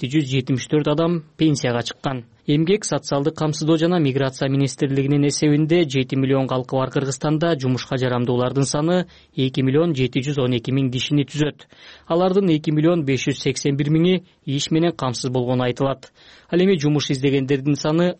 774 адам пенсияга чыккан. Эмгек, социалдык камсыздоо жана миграция министрлигинин эсебинде 7 миллион калкы бар Кыргызстанда жумушка жарамдуулардын саны 2 миллион 712 000 кишини түзөт. Алардын 2 миллион 581 000 иш менен камсыз болгону айтылат. Ал эми жумуш издегендердин саны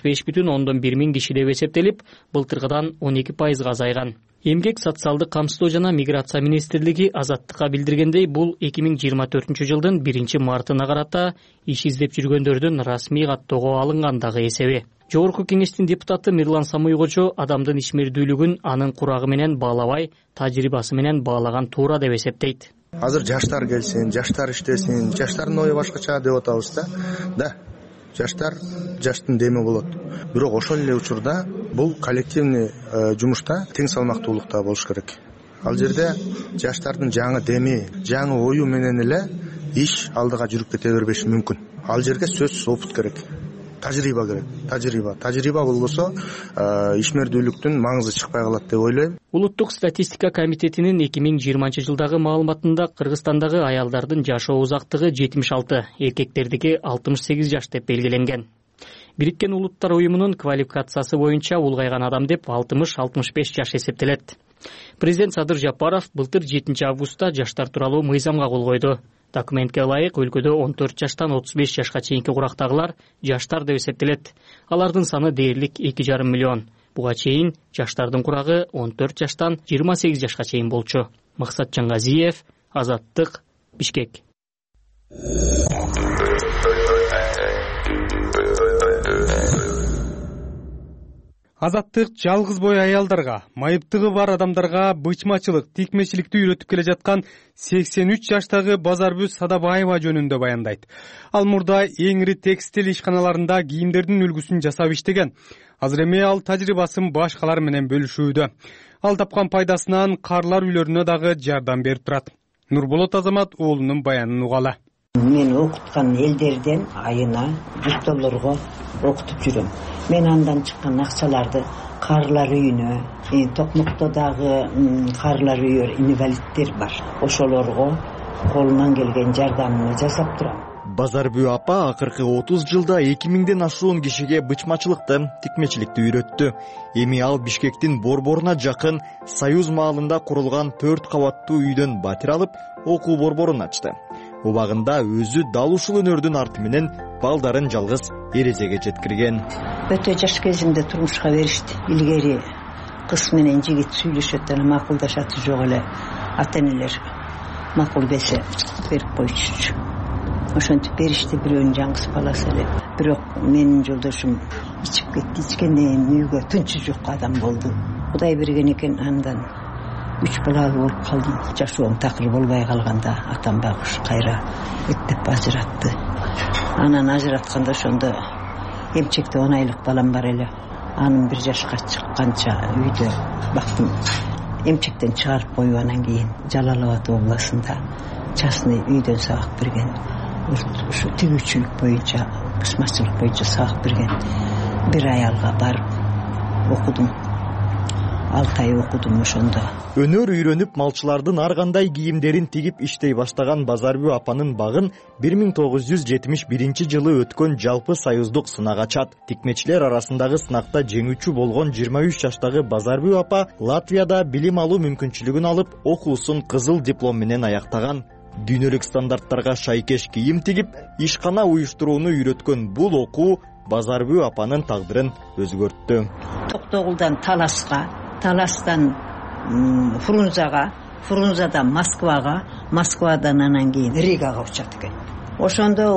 65,1 миң киши деп эсептелип, былтыркыдан 12% азайган. Эмгек, социалдык камсыздоо жана миграция министрлиги Азаттыкка билдиргендей, бул 2024 жылдын 1 мартына карата иш издеп жүргөндөрдүн расмий каттоого алынгандагы эсеби. Жогорку кеңештин депутаты Мирлан Самуйгочо адамдын ишмердүүлүгүн анын курагы менен баалабай, тажрыйбасы менен баалаган туура деп эсептейт. Азыр жаштар келсин, жаштар иштесин, жаштардын ою башкача деп атабыз да. Жаштар жаштын деми болот. Бирок ошол эле учурда бул коллективный жумушта тең салмактуулукта болуш керек. Ал жерде жаштардын жаңы деми, жаңы ою менен эле иш алдыга жүрүп кете бербеши мүмкүн. Ал жерге сөзсүз опыт керек. Тажрыйба керек. Тажрыйба болбосо ишмердүүлүктүн маңызы чыкпай калат деп ойлойм. Улуттук статистика комитетинин 2020 жылдагы маалыматында Кыргызстандагы аялдардын жашоо узактыгы 76, эркектердики 68 жаш деп белгиленген. Бириккен Улуттар уюмунун квалификациясы боюнча улгайган адам деп 60-65 жаш эсептелет. Президент Садыр Жапаров былтыр 7 августта жаштар тууралуу мыйзамга кол койду. Документке ылайык өлкөдө 14 жаштан 35 жашка чейинки курактагылар жаштар деп эсептелет. Алардын саны дээрлик 2,5 миллион. Буга чейин жаштардын курагы 14 жаштан 28 жашка чейин болчу. Максат Жаңгазиев, Азаттык, Бишкек. Азаттык жалгыз бой аялдарга, майыптыгы бар адамдарга бычмачылык, тикмечиликти үйрөтүп келе жаткан 83 жаштагы Базарбү Садабаева жөнүндө баяндайт. Ал мурда эң ири текстиль ишканаларында кийимдердин үлгүсүн жасап иштеген. Азыр эми ал тажрыйбасын башкалар менен бөлүшүүдө. Ал тапкан пайдасынан карлар үйлөрүнө дагы жардам берип турат. Нурболот Азамат уулунун баянын угалы. Мен окуткан элдерден айына $100 окутуп жүрөм. Мен андан чыккан акчаларды карлар үйүнө, Токмокто дагы карлар үйөр инвалидтер бар. Ошолорго колунан келген жардамын жасап турам. Базарбү апа акыркы 30 жылда 2000ден ашуун кишиге бычмачылыкты, тикмечиликти үйрөттү. Эми ал Бишкектин борборуна жакын Союз маалында курулган 4 кабаттуу үйдөн батир алып, окуу борборун ачты. Убагында өзү дал ушул өнөрдүн арты менен балдарын жалгыз эрезеге жеткирген. Өтө жаш кезимде турмушка беришти. Илгери кыз менен жигит сүйлөшөт, макулдашат жок эле. Ата-энелер макул берсе берип койчу. Ошентип беришти, бирөөнүн жаңгыс баласы эле. Бирок менин жолдошум ичип кетти. Ичкенден үйгө тынчы жок адам болду. Кудай берген экен, андан 3 балалуу болуп калдым. Жашоом такыр болбой калганда атам багыш кайра эттеп ажыратты. Анан ажыратканда ошондо эмчекте 10 айлык балам бар эле. Анын 1 жашка чыкканча үйдө бактым. Эмчектен чыгарып коюп, анан кийин Жалал Абад областында частный үйдөн сабак берген. Ушу тигүүчүлүк боюнча, бычмачылык боюнча сабак берген 1 аялга барып окудум. 6 ай окудум ошондо. Өнөр үйрөнүп малчылардын ар кандай кийимдерин тигип иштей баштаган Базарбү апанын багын 1971 жылы өткөн жалпы союздук сынак ачат. Тикмечилер арасындагы сынакта жеңүүчү болгон 23 жаштагы Базарбү апа Латвияда билим алуу мүмкүнчүлүгүн алып, окуусун кызыл диплом менен аяктаган. Дүйнөлүк стандарттарга шайкеш кийим тигип, ишкана уюштурууну үйрөткөн бул окуу Базарбү апанын тагдырын өзгөрттү. Токтогулдан Таласка, Таластан Фрунзага, Фрунзадан Москвага, Москвадан анан кийин Ригага учат экен. Ошондо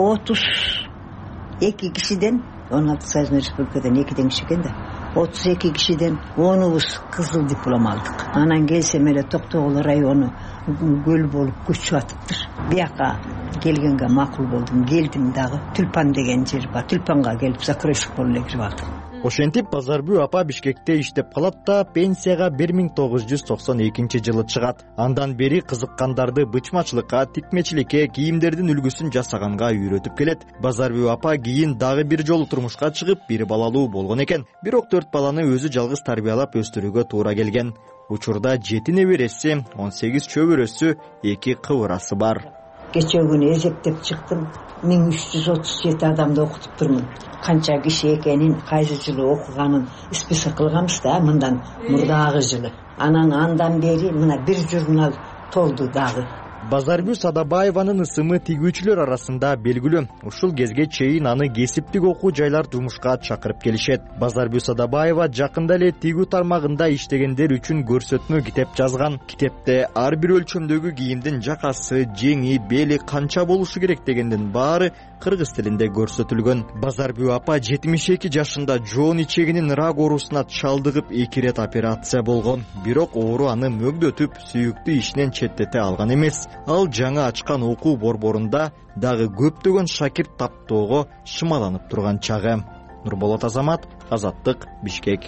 32 кишиден, 16 Союзный Республикадан 2 киши экен да. 32 кишиден 10убуз кызыл диплом алдык. Анан келсем эле Токтогул району көл болуп көчүп атыптыр. Бияка келгенге макул болдум. Келдим дагы. Тюльпан деген жер бар. Тюльпанга келип закройщик болуп эле кирип алдым. Ошентип Базарбү апа Бишкекте иштеп калат да пенсияга 1992 жылы чыгат. Андан бери кызыккандарды бычмачылыкка, тикмечиликке, кийимдердин үлгүсүн жасаганга үйрөтүп келет. Базарбү апа кийин дагы бир жолу турмушка чыгып, 1 балалуу болгон экен. Бирок 4 баланы өзү жалгыз тарбиялап өстүрүүгө туура келген. Учурда 7 небереси, 18 чөбөрөсү, 2 кыбырасы бар. Кечээ күнү эзептеп чыктым. 1337 адамды окутуп турмун. Канча киши экенин, кайсы жылы окуганын список кылганбыз да, мындан мурдагы жылы. Андан бери мына 1 журнал толду дагы. Базарбү Садабаеванын ысымы тигүүчүлөр арасында белгилүү. Ушул кезге чейин аны кесиптик окуу жайлар жумушка чакырып келишет. Базарбү Садабаева жакында эле тигүү тармагында иштегендер үчүн көрсөтмө китеп жазган. Китепте ар бир өлчөмдөгү кийимдин жакасы, жеңи, бели канча болушу керек дегендин баары кыргыз тилинде көрсөтүлгөн. Базарбү апа 72 жашында жоон ичегинин рак оорусуна чалдыгып 2 рет операция болгон. Бирок оору аны мөгдөтүп, сүйүктүү ишинен четтете алган эмес. Ал жаңа ачкан окуу борборунда дагы көптөгөн шакирт таптоого шымаланып турган чагы. Нурболот Азамат, Азаттык, Бишкек.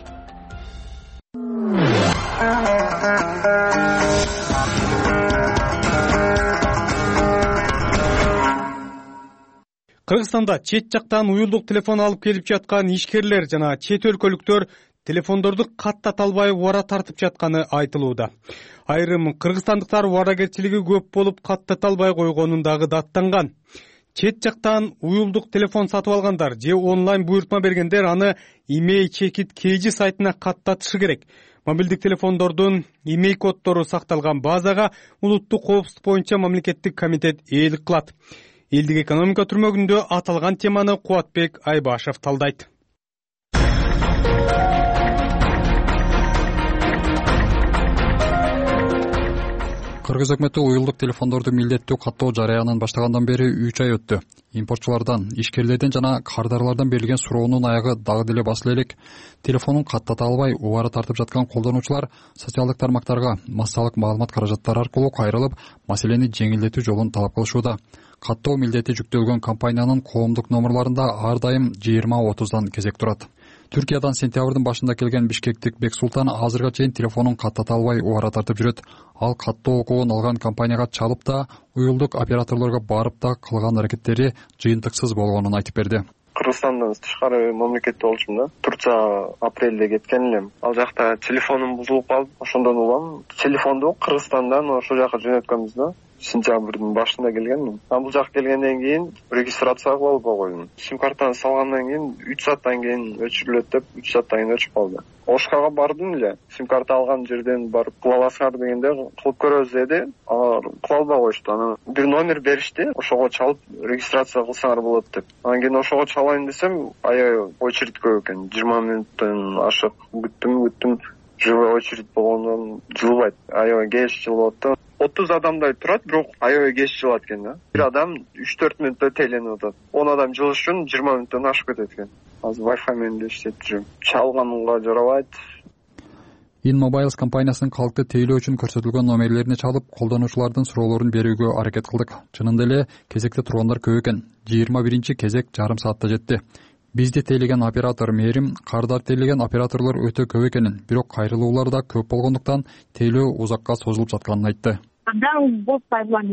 Кыргызстанда чет жактан уюлдук телефон алып келип жаткан ишкерлер жана чет өлкөлүктөр телефондорду каттата албай убара тартып жатканы айтылууда. Айрым кыргызстандыктар убарагерчилиги көп болуп каттата албай койгонун дагы даттанган. Чет жактан уюлдук телефон сатып алгандар же онлайн буйртма бергендер аны имей чекит KG сайтына каттатышы керек. Мобилдик телефондордун имей коддору сакталган базага улуттук коопсуздук боюнча мамлекеттик комитет ээлик кылат. Элдик экономика түрмөгүндө аталган теманы Кубатбек Айбашев талдайт. Кыргыз өкмөтү уюлдук телефондорду милдеттүү каттоо жарыянын баштагандан бери 3 ай өттү. Импортчулардан, ишкерлерден жана кардарлардан берилген суроонун аягы дагы деле басыла элек. Телефонун каттата албай убара тартып жаткан колдонуучулар социалдык тармактарга массалык маалымат каражаттары аркылуу кайрылып, маселени жеңилдетүү жолун талап кылышууда. Каттоо милдети жүктөлгөн компаниянын коомдук номерларында ар дайым 20-30дан кезек турат. Түркиядан сентябрдын башында келген бишкектик Бексултан азырга чейин телефонун каттата албай убара тартып жүрөт. Ал каттоо окуун алган компанияга чалып да, уюлдук операторлорго барып да кылган аракеттери жыйынтыксыз болгонун айтып берди. Кыргызстандан тышкары мамлекетте болчумун да. Турция апрелде кеткен элем. Ал жакта телефонум бузулуп калып, ошондон улам. Телефонду Кыргызстандан ошол жака жөнөткөнбүз да. Сентябрдын башында келгенмин. Бул жака келгенден кийин регистрация кылып албай койдум. Сим картаны салгандан кийин 3 сааттан кийин өчүрүлөт деп 3 сааттан кийин өчүп калды. Ошкага бардым эле. Сим карта алган жерден барып кыла аласыңар дегенде кылып көрөбүз деди. Алар кыла албай коюшту. Анан бир номер беришти. Ошого чалып регистрация кылсаңар болот деп. Анан кийин ошого чалайын десем, аябай очередь көп экен. 20 мүнөттөн ашык күттүм. Живой очередь болгондон жылбайт. Аябай кеч жылып атты. 30 адамдай турат, бирок аябай кеч жылат экен да. Бир адам 3-4 мүнөттө тейленип атат. 10 адам жылыш үчүн 20 мүнөттөн ашып кетет экен. Азыр Wi-Fi менен да иштеп жүрөм. Чалганга жарабайт. InMobiles компаниясынын калкты тейлөө үчүн көрсөтүлгөн номерлерине чалып, колдонуучулардын суроолорун берүүгө аракет кылдык. Чынында эле кезекте тургандар көп экен. 21 кезек жарым саатта жетти. Бизди тейлеген оператор Мерим, кардар тейлеген операторлор өтө көп экенин, бирок кайрылуулар да көп болгондуктан тейлөө узакка созулуп жатканын айтты. Бул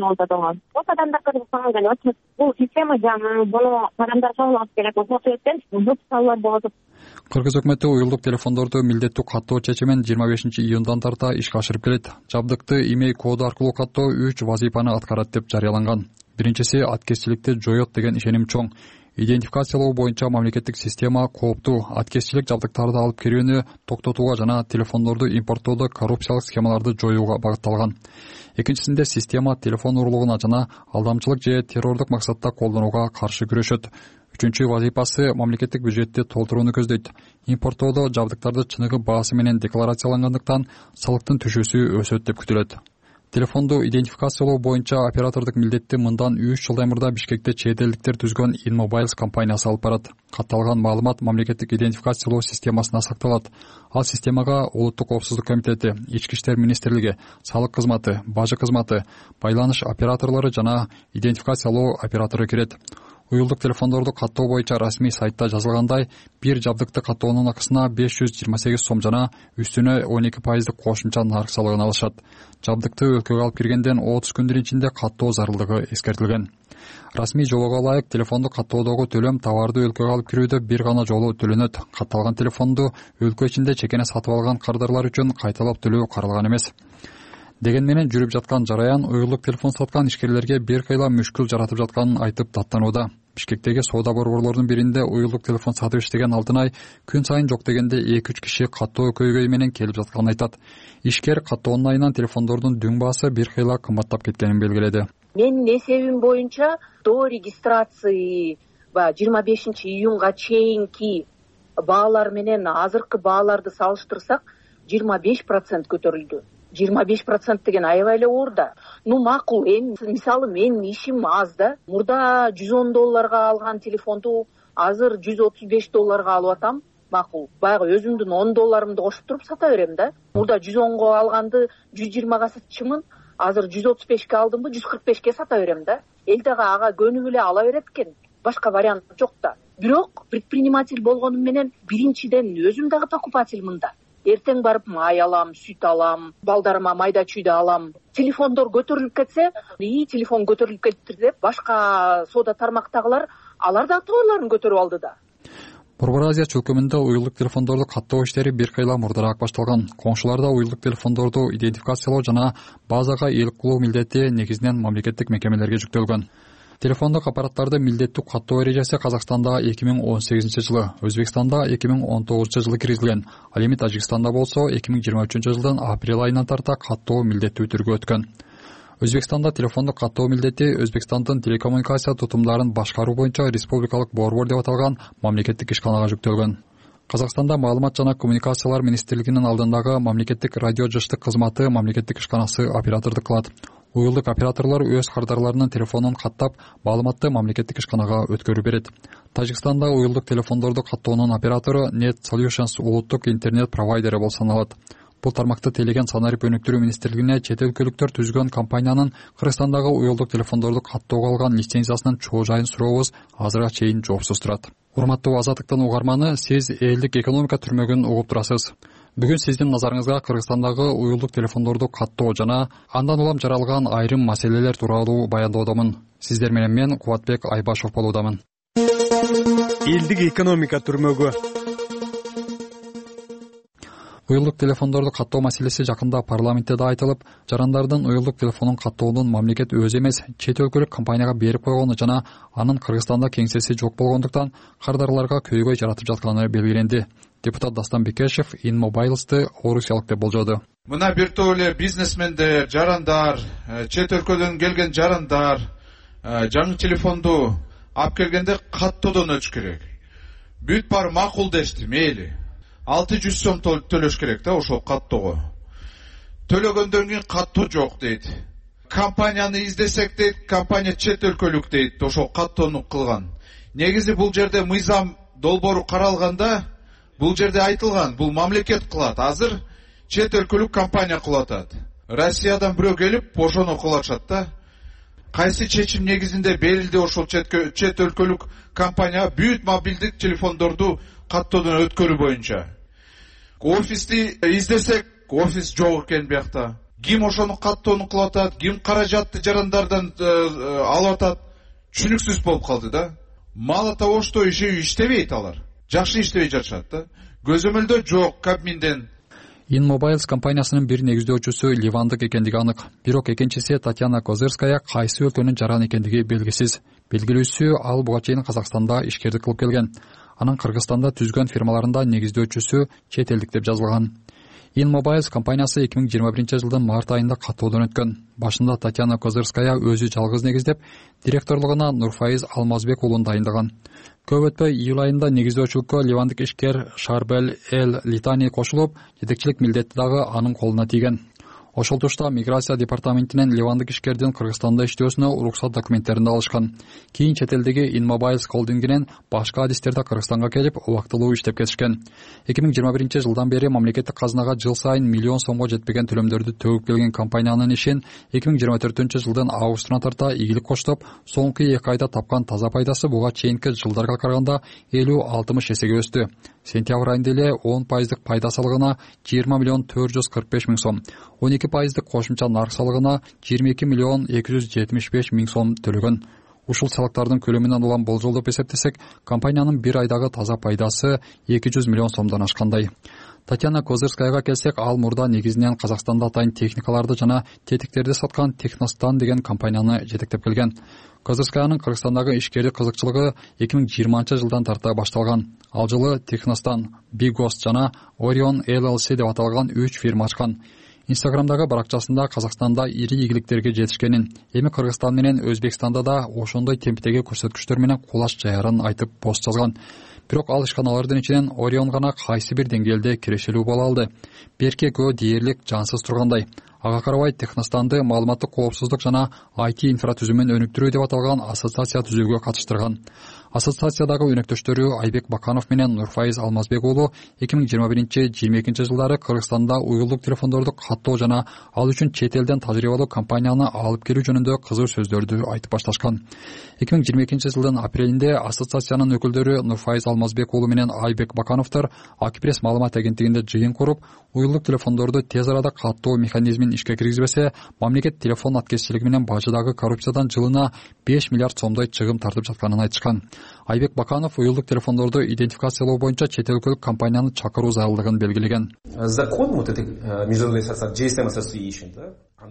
адамдар кыргызстанга бул система жаңы буну адамдар салып керек. Ошол себептен бул салуулар болот. Кыргыз өкмөтү уюлдук телефондорду милдеттүү каттоо чечимин 25 июндан тарта ишке ашырып келет. Жабдыкты имей коду аркылуу каттоо 3 вазифаны аткарат деп жарыяланган. Биринчиси аткезчиликти жоёт деген ишеним чоң. Идентификациялоо боюнча мамлекеттик система кооптуу аткезчилик жабдыктарды алып кирүүнү токтотууга жана телефондорду импорттоодо коррупциялык схемаларды жоюуга багытталган. Экинчисинде система телефон урурлугуна жана алдамчылык же террордук максатта колдонууга каршы күрөшөт. Үчүнчү вазифасы мамлекеттик бюджетти толтурууну көздөйт. Импорттоодо жабдыктарды чыныгы баасы менен декларациялангандыктан салыктын түшүүсү өсөт деп күтүлөт. Телефонду идентификациялоо боюнча оператордук милдетти мындан 3 жылдан мурда Бишкекте чет элдиктер түзгөн InMobiles компаниясы алып барат. Катталган маалымат мамлекеттик идентификациялоо системасына сакталат. Ал системага Улуттук коопсуздук комитети, Ички иштер министрлиги, салык кызматы, бажы кызматы, байланыш операторлору жана идентификациялоо оператору кирет. Уюлдук телефондорду каттоо боюнча расмий сайтта жазылгандай, бир жабдыкты каттоонун акысына 528 сом жана үстүнө 12% кошумча нарк салыгын алышат. Жабдыкты өлкөгө алып киргенден 30 күндүн ичинде каттоо зарылдыгы эскертилген. Расмий жолого ылайык телефонду каттоодогу төлөм товарды өлкөгө алып кирүүдө бир гана жолу төлөнөт. Катталган телефонду өлкө ичинде чекене сатып алган кардарлар үчүн кайталап төлөө каралган эмес. Деген менен жүрүп жаткан жараян уюлдук телефон саткан ишкерлерге бир кыйла мүшкүл жаратып жатканын айтып даттанууда. Бишкектеги соода борборлордун биринде уюлдук телефон сатып иштеген Алтынай күн сайын жок дегенде 2-3 киши каттоо көйгөй менен келип жатканын айтат. Ишкер каттоонун айынан телефондордун дүң баасы бир кыйла кымбаттап кеткенин белгиледи. Менин эсебим боюнча до регистрации 25 июнга чейинки баалар менен азыркы бааларды салыштырсак 25% көтөрүлдү. 25% деген аябай эле оор да. Макул, мисалы менин ишим аз да. Мурда $110 алган телефонду азыр $135 алып атам. Макул. Баягы өзүмдүн $10 кошуп туруп сата берем да. Мурда 110 алганды 120 сатчымын. Азыр 135 алдымбы 145 сата берем да. Эл дагы ага көнүп эле ала берет экен. Башка вариант жок да. Бирок предприниматель болгонум менен биринчиден өзүм дагы покупательмын да. Эртең барып май алам, сүт алам, балдарыма майда чүйдө алам. Телефондор көтөрүлүп кетсе, телефон көтөрүлүп кетти деп башка соода тармактагылар алар да товарларын көтөрүп алды да. Борбор Азия чөлкөмүндө уюлдук телефондорду каттоо иштери бир кыйла мурдараак башталган. Коңшуларда уюлдук телефондорду идентификациялоо жана базага ээлик кылуу милдети негизинен мамлекеттик мекемелерге жүктөлгөн. Телефондук аппараттарды милдеттүү каттоо эрежеси Казакстанда 2018 жылы, Өзбекстанда 2019 жылы киргизилген. Ал эми Тажикстанда болсо 2023 жылдын апрель айынан тарта каттоо милдеттүү түргө өткөн. Өзбекстанда телефондук каттоо милдети Өзбекстандын телекоммуникация тутумдарын башкаруу боюнча республикалык борбор деп аталган мамлекеттик ишканага жүктөлгөн. Казакстанда маалымат жана коммуникациялар министрлигинин алдындагы мамлекеттик радио жыштык кызматы мамлекеттик ишканасы оператордук кылат. Уюлдук операторлор өз кардарларынын телефонун каттап, маалыматты мамлекеттик ишканага өткөрүп берет. Тажикстанда уюлдук телефондорду каттоонун оператору Net Solutions улуттук интернет провайдери болуп саналат. Бул тармакты тейлеген санарип өнүктүрүү министрлигине чет өлкөлүктөр түзгөн компаниянын Кыргызстандагы уюлдук телефондорду каттоого алган лицензиясынын чоо жайын сурообуз азыркыга чейин жоопсуз турат. Урматтуу Азаттыктын угарманы, сиз элдик экономика түрмөгүн угуп турасыз. Бүгүн сиздин назарыңызга Кыргызстандагы уюлдук телефондорду каттоо жана андан улам жаралган айрым маселелер тууралуу баяндоодомун. Сиздер менен мен Кубатбек Айбашев болуудамын. Элдик экономика түрмөгү. Уюлдук телефондорду каттоо маселеси жакында парламентте да айтылып, жарандардын уюлдук телефонун каттоонун мамлекет өзү эмес, чет өлкөлүк компанияга берип койгону жана анын Кыргызстанда кеңсеси жок болгондуктан кардарларга көйгөй жаратып жатканы белгиленди. Депутат Дастан Бекешев InMobiles'ты орусиялык деп болжоду. Мына бир топ эле бизнесмендер, жарандар, чет өлкөдөн келген жарандар жаңы телефонду алып келгенде каттоодон өтүш керек. Бүт бар макул дешти, мейли. 600 сом төлөш керек да ошол каттоого. Төлөгөндөн кийин каттоо жок дейт. Компанияны издесек дейт, компания чет өлкөлүк дейт, ошол каттоону кылган. Негизи бул жерде мыйзам долбоору каралганда, бул жерде айтылган, бул мамлекет кылат. Азыр чет өлкөлүк компания кылып атат. Россиядан бирөө келип, ошону кылып атышат да. Кайсы чечим негизинде берилди ошол чет өлкөлүк компания бүт мобилдик телефондорду каттоодон өткөрүү боюнча. Офисти издесек, офис жок экен биякта. Ким ошону каттоону кылып атат, ким каражатты жарандардан алып атат, түшүнүксүз болуп калды да. Мало того, что иштебейт алар. Жакшы иштебей жатышат да. Көзөмөлдө жок Кабминден. InMobiles компаниясынын бир негиздөөчүсү ливандык экендиги анык. Бирок экинчиси Татьяна Козырская кайсы өлкөнүн жараны экендиги белгисиз. Белгилүүсү ал буга чейин Казакстанда ишкердик кылып келген. Анын Кыргызстанда түзгөн фирмаларында негиздөөчүсү чет элдик деп жазылган. InMobiles компаниясы 2021 жылдын март айында каттоодон өткөн. Башында Татьяна Козырская өзү жалгыз негиздеп, директорлугуна Нурфайыз Алмазбек уулун дайындаган. Көп өтпөй июль айында негиздөөчүлүккө ливандык ишкер Шарбел Эл Литани кошулуп, жетекчилик милдети дагы анын колуна тийген. Ошол тушта миграция департаментинен ливандык ишкердин Кыргызстанда иштөөсүнө уруксат документтерин алышкан. Кийин чет элдеги InMobiles холдингинен башка адистерде Кыргызстанга келип, убактылуу иштеп кетишкен. 2021 жылдан бери мамлекеттик казынага жыл сайын миллион сомго жетпеген төлөмдөрдү төгүп келген компаниянын ишин 2024 жылдын августуна тарта ийгилик коштоп, соңку 2 айда тапкан таза пайдасы буга чейинки жылдарга караганда 50-60 эсеге өстү. Сентябрь айында эле 10% пайда салыгына 20 миллион 445 миң сом, 12% кошумча нарк салыгына 22 миллион 275 миң сом төлөгөн. Ушул салыктардын көлөмүнөн улам болжолдоп эсептесек, компаниянын бир айдагы таза пайдасы 200 миллион сомдон ашкандай. Татьяна Козырскаяга келсек, ал мурда негизинен Казакстанда атайын техникаларды жана тетиктерди саткан Техностан деген компанияны жетектеп келген. Козырскаянын Кыргызстандагы ишкердик кызыкчылыгы 2020 жылдан тарта башталган. Ал жылы Техностан, Bighost жана Orion LLC деп аталган 3 фирма ачкан. Инстаграмдагы баракчасында Казакстанда ири ийгиликтерге жетишкенин, эми Кыргызстан менен Өзбекстанда да ошондой темптеги көрсөткүчтөр менен кулаш жаярын айтып пост жазган. Бирок ал ишканалардын ичинен Orion гана кайсы бир деңгээлде кирешелүү боло алды. Берки экөө дээрлик жансыз тургандай. Ага карабай Техностанды маалыматтык коопсуздук жана IT инфратүзүмүн өнүктүрүү деп аталган ассоциация түзүүгө катыштырган. Ассоциациядагы өнөктөштөрү Айбек Баканов менен Нурфайыз Алмазбек уулу 2021-22 жылдары Кыргызстанда уюлдук телефондорду каттоо жана ал үчүн чет элден тажрыйбалуу компанияны алып келүү жөнүндө кызуу сөздөрдү айтып башташкан. 2022 жылдын апрелинде ассоциациянын өкүлдөрү Нурфайыз Алмазбек уулу менен Айбек Бакановдор Акипресс маалымат агенттигинде жыйын куруп, уюлдук телефондорду тез арада каттоо механизмин тизимин ишке киргизбесе, мамлекет телефон аткезчилиги менен бажыдагы коррупциядан жылына 5 миллиард сомдой чыгым тартып жатканын айтышкан. Айбек Баканов уюлдук телефондорду идентификациялоо боюнча чет өлкөлүк компанияны чакыруу зарылдыгын белгилеген. Закон вот этой международной ассоциации GSM Association, да?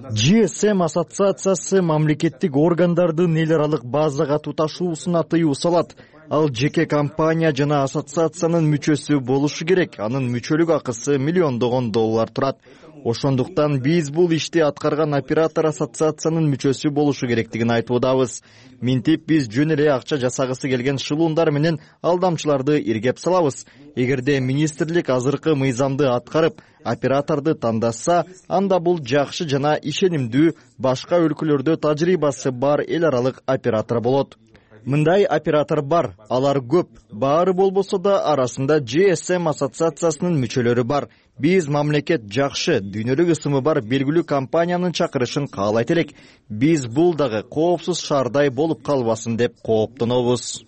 GSM ассоциациясы мамлекеттик органдардын эл аралык базага туташуусуна тыюу салат. Ал жеке компания жана ассоциациянын мүчөсү болушу керек. Анын мүчөлүк акысы миллиондогон доллар турат. Ошондуктан биз бул ишти аткарган оператор ассоциациянын мүчөсү болушу керектигин айтуудабыз. Минтип биз жөн эле акча жасагысы келген шылуундар менен алдамчыларды иргеп салабыз. Эгерде министрлик азыркы мыйзамды аткарып, операторду тандаса, анда бул жакшы жана ишенимдүү башка өлкөлөрдө тажрыйбасы бар эл аралык оператор болот. Мындай оператор бар, алар көп. Баары болбосо да арасында GSM ассоциациясынын мүчөлөрү бар. Биз мамлекет жакшы, дүйнөлүк ысымы бар белгилүү компаниянын чакырышын каалайт элек. Биз бул дагы коопсуз шаардай болуп калбасын деп кооптонобуз.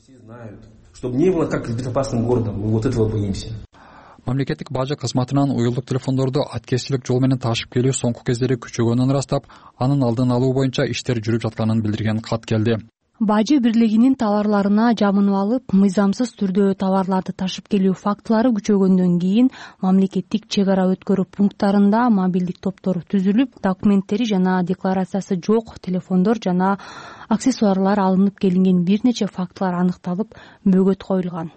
Чтобы не было как с безопасным городом, мы вот этого боимся. Мамлекеттик бажы кызматынан уюлдук телефондорду аткезчилик жол менен ташып келүү соңку кездери күчөгөнүн ырастап, анын алдын алуу боюнча иштер жүрүп жатканын билдирген кат келди. Бажы бирлигинин товарларына жабынып алып, мыйзамсыз түрдө товарларды ташып келүү фактылары күчөгөндөн кийин мамлекеттик чек ара өткөрүү пункттарында мобилдик топтор түзүлүп, документтери жана декларациясы жок телефондор жана аксессуарлар алынып келинген бир нече фактылар аныкталып, бөгөт коюлган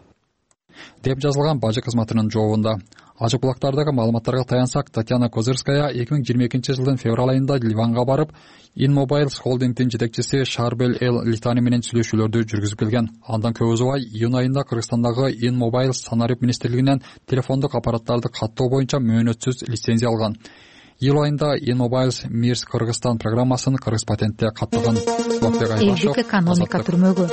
деп жазылган бажы кызматынын жообунда. Ачык булактардагы маалыматтарга таянсак, Татьяна Козырская 2022 жылдын февраль айында Ливанга барып, InMobiles холдингдин жетекчиси Шарбел Эл Литани менен сүйлөшүүлөрдү жүргүзүп келген. Андан көп узбай июнь айында Кыргызстандагы InMobiles санарип министрлигинен телефондук аппараттарды каттоо боюнча мөөнөтсүз лицензия алган. Июль айында InMobiles Мирс Кыргызстан программасын Кыргыз патентте каттаган. Элдик экономика түрмөгү.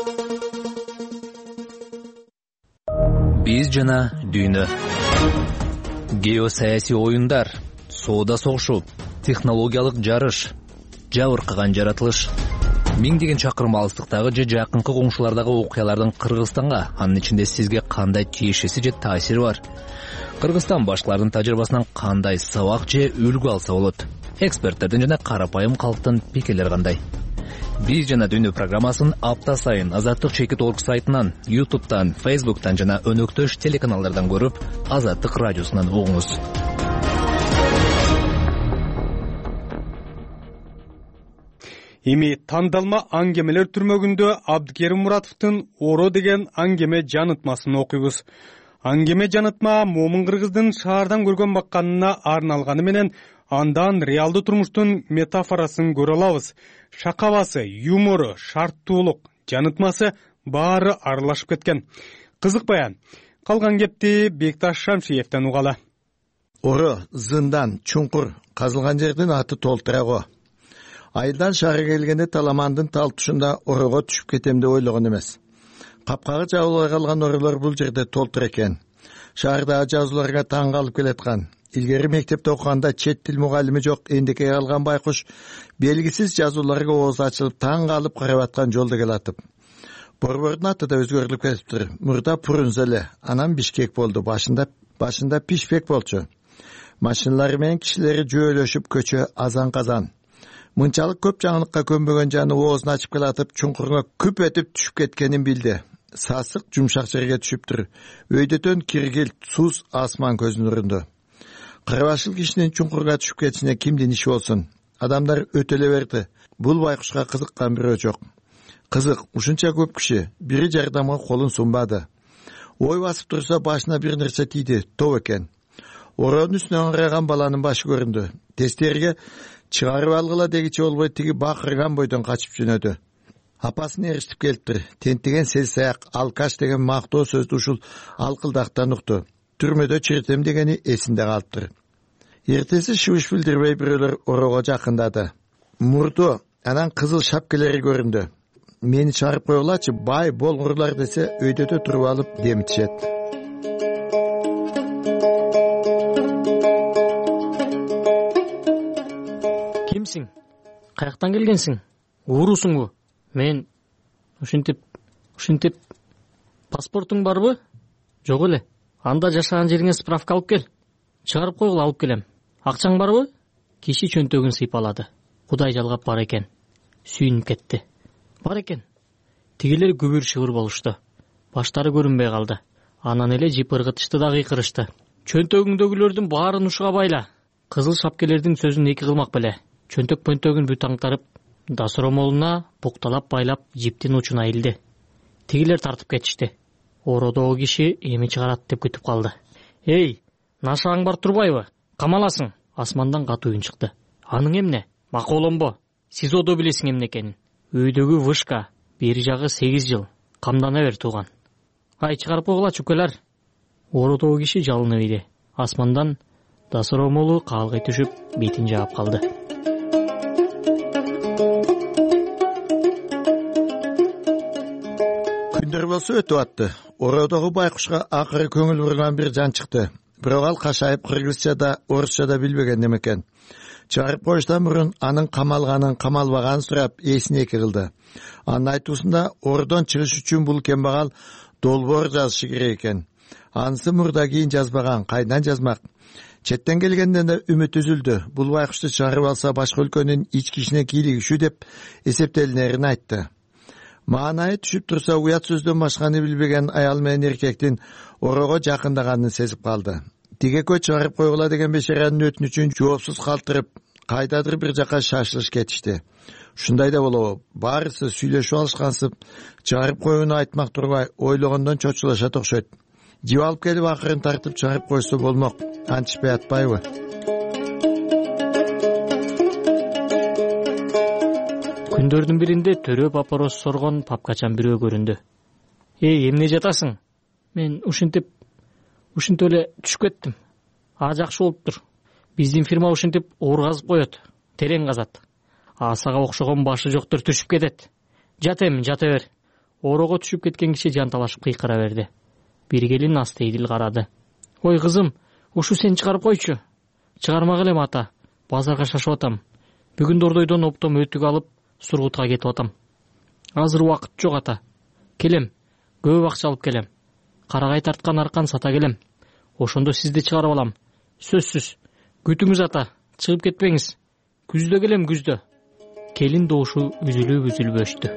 Биз жана дүйнө. Геосаясий оюндар, соода согушу, технологиялык жарыш, жабыркаган жаратылыш. Миңдеген чакырым алыстыктагы же жакынкы коңшулардагы окуялардын Кыргызстанга, анын ичинде сизге кандай тиешеси же таасири бар? Кыргызстан башкалардын тажрыйбасынан кандай сабак же үлгү алса болот? Эксперттердин жана карапайым калктын пикирлери кандай? Биз жана дүйнө программасын апта сайын Азаттык чекит орг сайтынан, YouTube'тан, Facebook'тан жана өнөктөш телеканалдардан көрүп, Азаттык радиосунан угуңуз. Эми тандалма аңгемелер түрмөгүндө Абдыкерим Муратовдун Оро деген аңгеме жанытмасын окуйбуз. Аңгеме жанытма момун кыргыздын шаардан көргөн бакканына арналганы менен андан реалдуу турмуштун метафорасын көрө алабыз. Шакабасы, юмору, шарттуулук, жанытмасы баары аралашып кеткен. Кызык баян. Калган кепти Бекташ Шамшиевден угалы. Оро, зындан, чуңкур, казылган жердин аты толтурагы. Айдан шаары келгенде таламандын тал тушунда орого түшүп кетем деп ойлогон эмес. Капкагы жабылбай калган оролор бул жерде толтур экен. Шаардагы жазууларга таң калып келаткан. Илгери мектепте окуганда чет тил мугалими жок эндекеге калган байкуш белгисиз жазууларга ооз ачылып таң калып карап аткан жолдо келатып. Борбордун аты да өзгөрүлүп кетиптир. Мурда Пурунзеле, анан Бишкек болду. Башында Пишпек болчу. Машиналары менен кишилери жөөлөшүп көчө азан-казан. Мынчалык көп жаңылыкка көнбөгөн жаны оозун ачып келатып, чуңкурга күп этип түшүп кеткенин билди. Сасык жумшак жерге түшүптүр. Өйдөтөн киргил, суз, асман көзүн урунду. Кырбашыл кишинин чуңкурга түшүп кетишине кимдин иши болсун? Адамдар өтөлө берди. Бул байкушка кызыккан бирөө жок. Кызык, ушунча көп киши бири жардамга колун сунбады. Ой басып турса башына бир нерсе тийди, топ экен. Оронун үстүнө ыңгайган баланын башы көрүндү. Тестерге чыгарып алгыла дегичи болбой тиги бакырган бойдон качып жөнөдү. Апасын эриштип келиптир. Тентиген селсаяк, алкаш деген мактоо сөздү ушул алкылдактан укту. Түрмөдө чиртем дегени эсинде калыптыр. Эртеси шыбыш билдирбей бирөөлөр орого жакындады. Мурду, анан кызыл шапкелери көрүндү. Мени чыгарып койгулачы, бай болгурлар десе өйдөтө туруп алып демитишет. Кимсиң? Каяктан келгенсиң? Уурусуңбу? Мен ушинтип паспортуң барбы? Жок эле. Анда жашаган жериңе справка алып кел. Чыгарып койгула алып келем. Акчаң барбы? Киши чөнтөгүн сыйпалады. Кудай жалгап бар экен. Сүйүнүп кетти. Бар экен. Тигилер күбүр шыбыр болушту. Баштары көрүнбөй калды. Анан эле жип ыргытышты да кыйкырышты. Чөнтөгүңдөгүлөрдүн баарын ушуга байла. Кызыл шапкелердин сөзүн эки кылмак беле. Чөнтөк пөнтөгүн бүт аңтарып, дасыромолуна букталап байлап жиптин учуна илди. Тигилер тартып кетишти. Ородогу киши эми чыгарат деп күтүп калды. Эй, нашаң бар турбайбы? Камаласың. Асмандан катуу үн чыкты. Аның эмне? Маколомбо. СИЗОдо билесиң эмне экенин. Үйдөгү вышка, бери жагы 8 жыл. Камдана бер тууган. Ай чыгарып койгула чүкөлөр. Ородогу киши жалынып иди. Асмандан дасыромолу каалгый түшүп, бетин жаап калды. Күндөр болсо өтүп атты. Ородогу байкушка акыры көңүл бурган бир жан чыкты. Бирок ал кашайып кыргызча да, орусча да билбеген экен. Чыгарып коюштан мурун анын камалганын, камалбаганын сурап эсине эки кылды. Анын айтуусунда ордон чыгыш үчүн бул кембагал долбоор жазышы керек экен. Анысы мурда кийин жазбаган, кайдан жазмак? Четтен келгенден да үмүт үзүлдү. Бул байкушты чыгарып алса башка өлкөнүн ички ишине кийлигишүү деп эсептелинерин айтты. Маанайы түшүп турса, уят сөздөн башканы билбеген аял менен эркектин орого жакындаганын сезип калды. Тигекө чыгарып койгула деген бешаранын өтүнүчүн жоопсуз калтырып, кайдадыр бир жака шашылыш кетишти. Ушундай да болобу? Баарысы сүйлөшүп алышкансып, чыгарып коюуну айтмак турбай, ойлогондон чочулашат окшойт. Жип алып келип акырын тартып чыгарып койсо болмок. Антишпей атпайбы? Күндөрдүн биринде төрө папирос соргон папкачан бирөө көрүндү. Эй, эмне жатасың? Мен ушинтип эле түшүп кеттим. Жакшы болуптур. Биздин фирма ушинтип оор казып коет, терең казат. Асага окшогон башы жоктор түшүп кетет. Жата бер. Орого түшүп кеткен киши жанталашып кыйкыра берди. Бир келин астейдил карады. Ой кызым, ушу сен чыгарып койчу. Чыгармак элем ата. Базарга шашып атам. Бүгүн Дордойдон оптом өтүк алып, Сургутка кетип атам. Азыр убакыт жок ата. Келем. Көп акча алып келем. Карагай тарткан аркан сата келем. Ошондо сизди чыгарып алам. Сөзсүз. Күтүңүз ата. Чыгып кетпеңиз. Күздө келем, күздө. Келин добушу үзүлүп өчтү.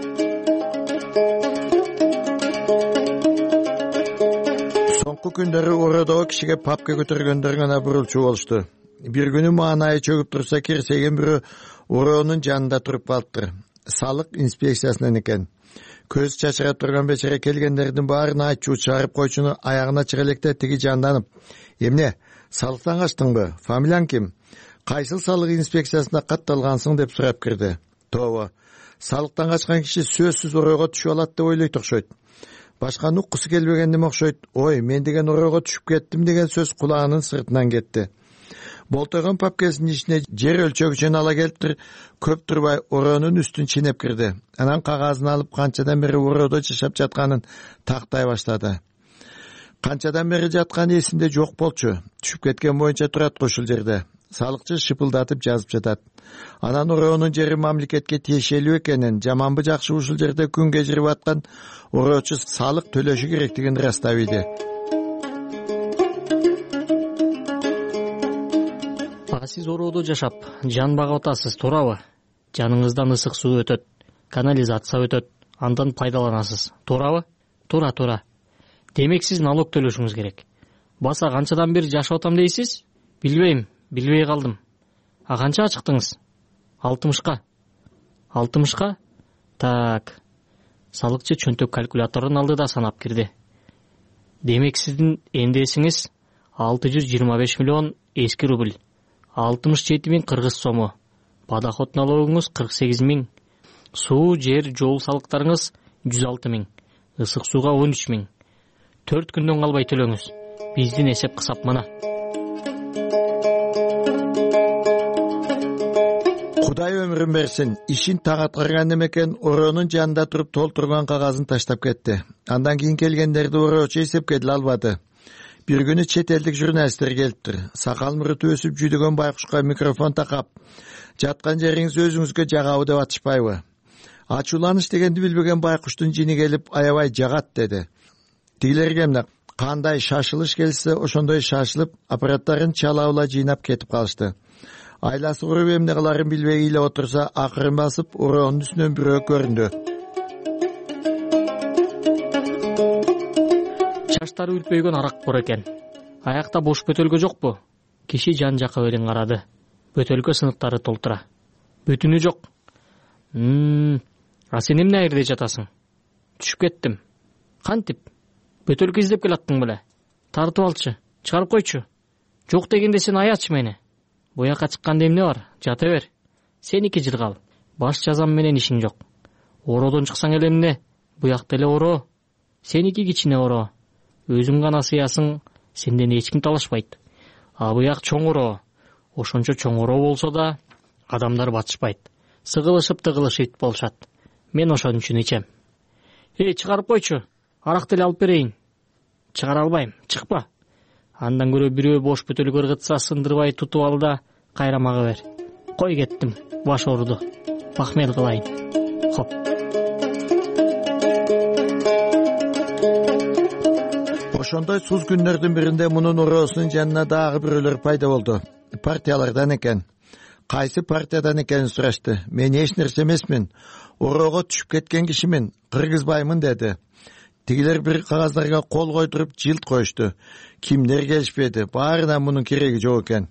Соңку күндөрү Ородого кишиге папка көтөргөндөр гана бурулчу болушту. Бир күнү маанайы чөгүп турса, кирсеген бирөө Оронун жанында туруп калыптыр. Салык инспекциясынан экен. Көз чачырап турган бечара келгендердин баарын айтчу чыгарып койчуну аягына чыга электе тиги жанданып: "Эмне? Салыктан качтыңбы? Фамилияң ким? Кайсыл салык инспекциясында катталгансың?" деп сурап кирди. Тобо. Салыктан качкан киши сөзсүз орого түшүп алат деп ойлойт окшойт. Башка уккусу келбегендим окшойт. Ой, мен деген орого түшүп кеттим деген сөз кулагынын сыртынан кетти. Болтойгон папкасынын ичине жер өлчөгүчөн ала келиптир. Көп турбай оронун үстүн чинеп кирди. Анан кагазын алып канчадан бери ородо жашап жатканын тактай баштады. Канчадан бери жатканы эсинде жок болчу. Түшүп кеткен боюнча турат ушул жерде. Салыкчы шыпылдатып жазып жатат. Анан оронун жери мамлекетке тиешелүү экенин, жаманбы жакшы ушул жерде күн кечирип аткан ороочу салык төлөшү керектигин ырастап иди. Сиз ороодо жашап, жан багып атасыз, туурабы? Жаныңыздан ысык суу өтөт, канализация өтөт, андан пайдаланасыз, туурабы? Туура. Демек сиз налог төлөшүңүз керек. Баса канчадан бери жашап атам дейсиз? Билбейм, билбей калдым. Канчага чыктыңыз? 60ка. 60ка? Так. Салыкчы чөнтөк калькуляторун алды да санап кирди. Демек сиздин эндесиңиз 625 миллион эски рубль. 67 миң кыргыз сому. Падаход налогуңуз 48 миң. Суу, жер, жол салыктарыңыз 106 миң. Ысык сууга 13 миң. 4 күндөн калбай төлөңүз. Биздин эсеп кысап мына. Кудай өмүрүн берсин. Ишин так аткарган экен, оронун жанында туруп толтурган кагазын таштап кетти. Андан кийин келгендерди ороочу эсепке деле албады. Бир күнү чет элдик журналисттер келиптир. Сакал муруту өсүп жүдөгөн байкушка микрофон такап: "Жаткан жериңиз өзүңүзгө жагабы" деп атышпайбы? Ачууланыш дегенди билбеген байкуштун жини келип аябай жагат деди. Тигилерге эмне кандай шашылыш келсе, ошондой шашылып, аппараттарын чалабыла жыйнап кетип калышты. Айласы куруп эмне кыларын билбей эле отурса, акырын басып ороонун үстүнөн бирөө көрүндү. Чаштары үлпөйгөн арак бар экен. Аякта бош бөтөлкө жокпу? Киши жан жакка белең карады. Бөтөлкө сыныктары толтура. Бүтүнү жок. А сен эмне жерде жатасың? Түшүп кеттим. Кантип? Бөтөлкө издеп келаттың беле? Тартып алчы, чыгарып койчу. Жок дегенде сен аячы мени. Буяка чыкканда эмне бар? Жата бер. Сен 2 жыл кал. Баш жазам менен ишиң жок. Ороодон чыксаң эле эмне? Буякта эле ороо. Сен 2 кичине ороо. Өзүң гана сыясың, сенден эч ким талашпайт. А буяк чоң ороо. Ошончо чоң ороо болсо да адамдар батышпайт. Сыгылышып тыгылышып болушат. Мен ошон үчүн ичем. Чыгарып койчу. Аракты эле алып берейин. Чыгара албайм, чыкпа. Андан көрө бирөө бош бөтөлкө ыргытса сындырбай тутуп ал да кайра мага бер. Кой кеттим, баш ооруду. Бахмел кылайын. Хоп. Ошондой суз күндөрдүн биринде мунун ороосунун жанына дагы бирөөлөр пайда болду. Партиялардан экен. Кайсы партиядан экенин сурашты. Мен эч нерсе эмесмин. Ороого түшүп кеткен кишимин, кыргызбаймын деди. Тигилер бир кагаздарга кол койдуруп жылт коюшту. Кимдер келишпеди. Баарына мунун кереги жок экен.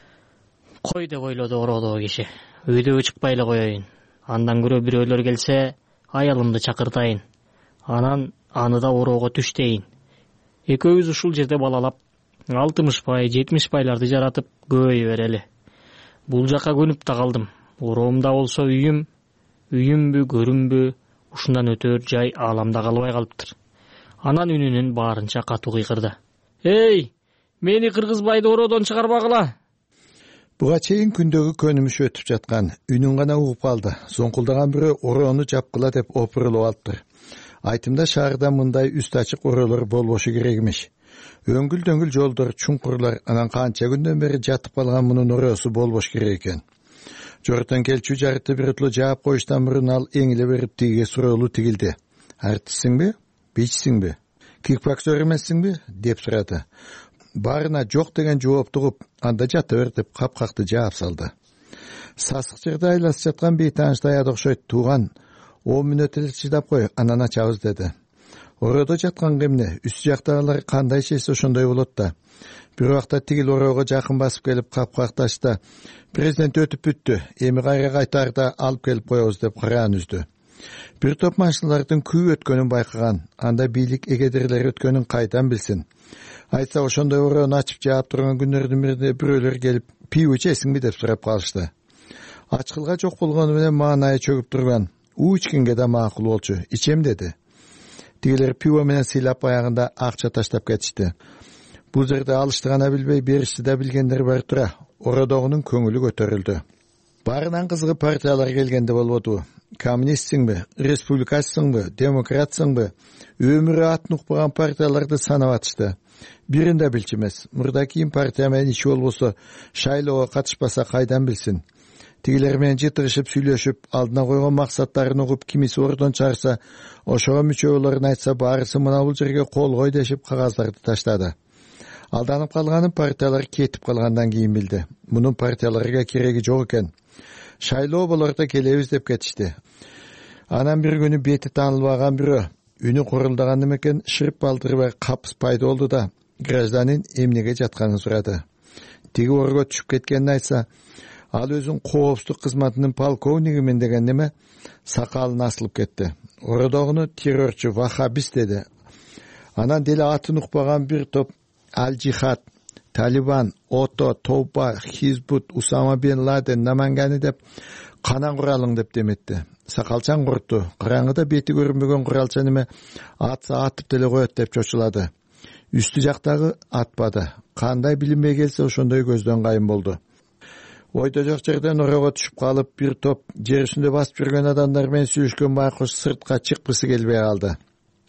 Кой деп ойлоду ороодогу киши. Үйдөгө чыкпай эле коеюн. Андан көрө бирөөлөр келсе, аялымды чакыртайын. Анан аны да ороого түш дейин. Экөөбүз ушул жерде балалап, 60 пай, 70 байларды жаратып көбөйө берели. Бул жака көнүп да калдым. Ороомда болсо үйүмбү, көрүмбү, ушундан өтөр жай ааламда калбай калыптыр. Анан үнүнүн баарынча катуу кыйкырды. Мени кыргызбайды ороодон чыгарбагыла. Буга чейин күндөгү көнүмүш өтүп жаткан. Үнүн гана угуп калды. Зоңкулдаган бирөө ороону жапкыла деп опурулуп алыптыр. Айтымда шаарда мындай үстү ачык ороолор болбошу керек эмес. Өңгүл-дөңгүл жолдор, чуңкурлар, анан канча күндөн бери жатып калган мунун ороосу болбош керек экен. Жортон келчү жарыты бирөтлө жаап коюштан мурун ал эңиле берип тиге суроолу тигилди. Артистсиңби? Бичсиңби? Кикбоксер эмессиңби? деп сурады. Баарына жок деген жоопту угуп, анда жата бер деп капкакты жаап салды. Сасык жерде айласып жаткан бейтаныштай ада окшойт. Тууган, 10 мүнөт эле чыдап кой, анан ачабыз деди. Ороодо жаткан эмне? Үст жактагылар кандай чейсе ошондой болот да. Бир убакта тигил ороого жакын басып келип капкакташты. Президент өтүп бүттү. Эми кайра кайтарда алып келип коебуз деп караан үздү. Бир топ машиналардын күйүп өткөнүн байкаган. Анда бийлик эгедирлер өткөнүн кайдан билсин? Айтса ошондой ороону ачып жаап турган күндөрдүн биринде бирөөлөр келип, "Пиво ичесиңби?" деп сурап калышты. Ачкылга жок болгону менен маанайы чөгүп турган. Ичкенге да макул болчу. "Ичем" деди. Тигилер пиво менен сыйлап аягында акча таштап кетишти. Бул жерде алышты гана билбей, беришти да билгендер бар тура. Ороодогунун көңүлү көтөрүлдү. Баарынан кызыгы партиялар келгенде болбоду. Коммунистсиңби, республикачысыңбы, демократсыңбы? Өмүрү атын укпаган партияларды санап атышты. Бирин да билчү эмес. Мурда кийин партия менен иши болбосо, шайлоого катышпаса кайдан билсин? Тигилер менен жытырышып сүйлөшүп, алдына койгон максаттарын угуп, кимиси ордон чыгарса, ошого мүчө болорун айтса, баарысы мына бул жерге кол кой дешип кагаздарды таштады. Алданып калганын партиялар кетип калгандан кийин билди. Мунун партияларга кереги жок экен. Шайлоо болорда келебиз деп кетишти. Анан бир күнү бети таанылбаган бирөө, үнү курулдаган экен, шырып балдырбай капыс пайда болду да, гражданин эмнеге жатканын сурады. Тиги орго түшүп кеткенин айтса, ал өзүн коопсуздук кызматынын полковнигимин деген неме, сакалын асылып кетти. Ороодогуну террорчу, вахабист деди. Анан деле атын укпаган бир топ Аль-Джихад, Талибан, Ото, Тоуба, Хизбут, Усама бен Ладен, Намангани деп канан куралың деп деметти. Сакалчан куртту. Караңгыда бети көрүнбөгөн куралча неме атса атып деле коет деп чочулады. Үстү жактагы атпады. Кандай билинбей келсе ошондой көздөн кайын болду. Ойдо жок жерден ороого түшүп калып, бир топ жер үстүндө басып жүргөн адамдар менен сүйлөшкөн байкуш сыртка чыккысы келбей калды.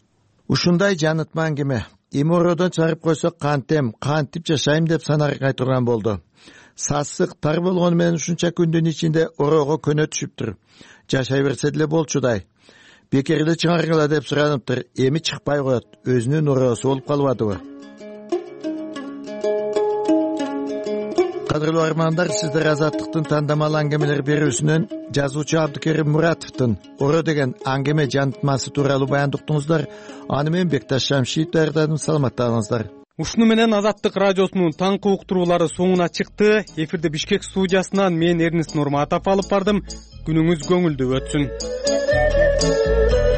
Ушундай жанытма аңгеме. Эми ороодон чыгарып койсо кантип жашайм деп санаргай турган болду. Сасык тар болгону менен ушунча күндүн ичинде ороого көнө түшүптүр. Жашай берсе деле болчудай. Бекер эле чыгаргыла деп сураныптыр. Эми чыкпай коет. Өзүнүн ороосу болуп калбадыбы? кадырлуу армандар, сиздер Азаттыктын тандамал аңгемелер берүүсүнөн жазуучу Абдыкерим Муратовдун Оро деген аңгеме жантмасы тууралуу баяндуктуңуздар. Аны мен Бекташ Шамшиев даярдадым. Саламаттаңыздар. Ушуну менен Азаттык радиосунун таңкы уктуруулары соңуна чыкты. Эфирде Бишкек студиясынан мен Эрнис Нурматов алып бардым. Күнүңүз көңүлдүү өтсүн.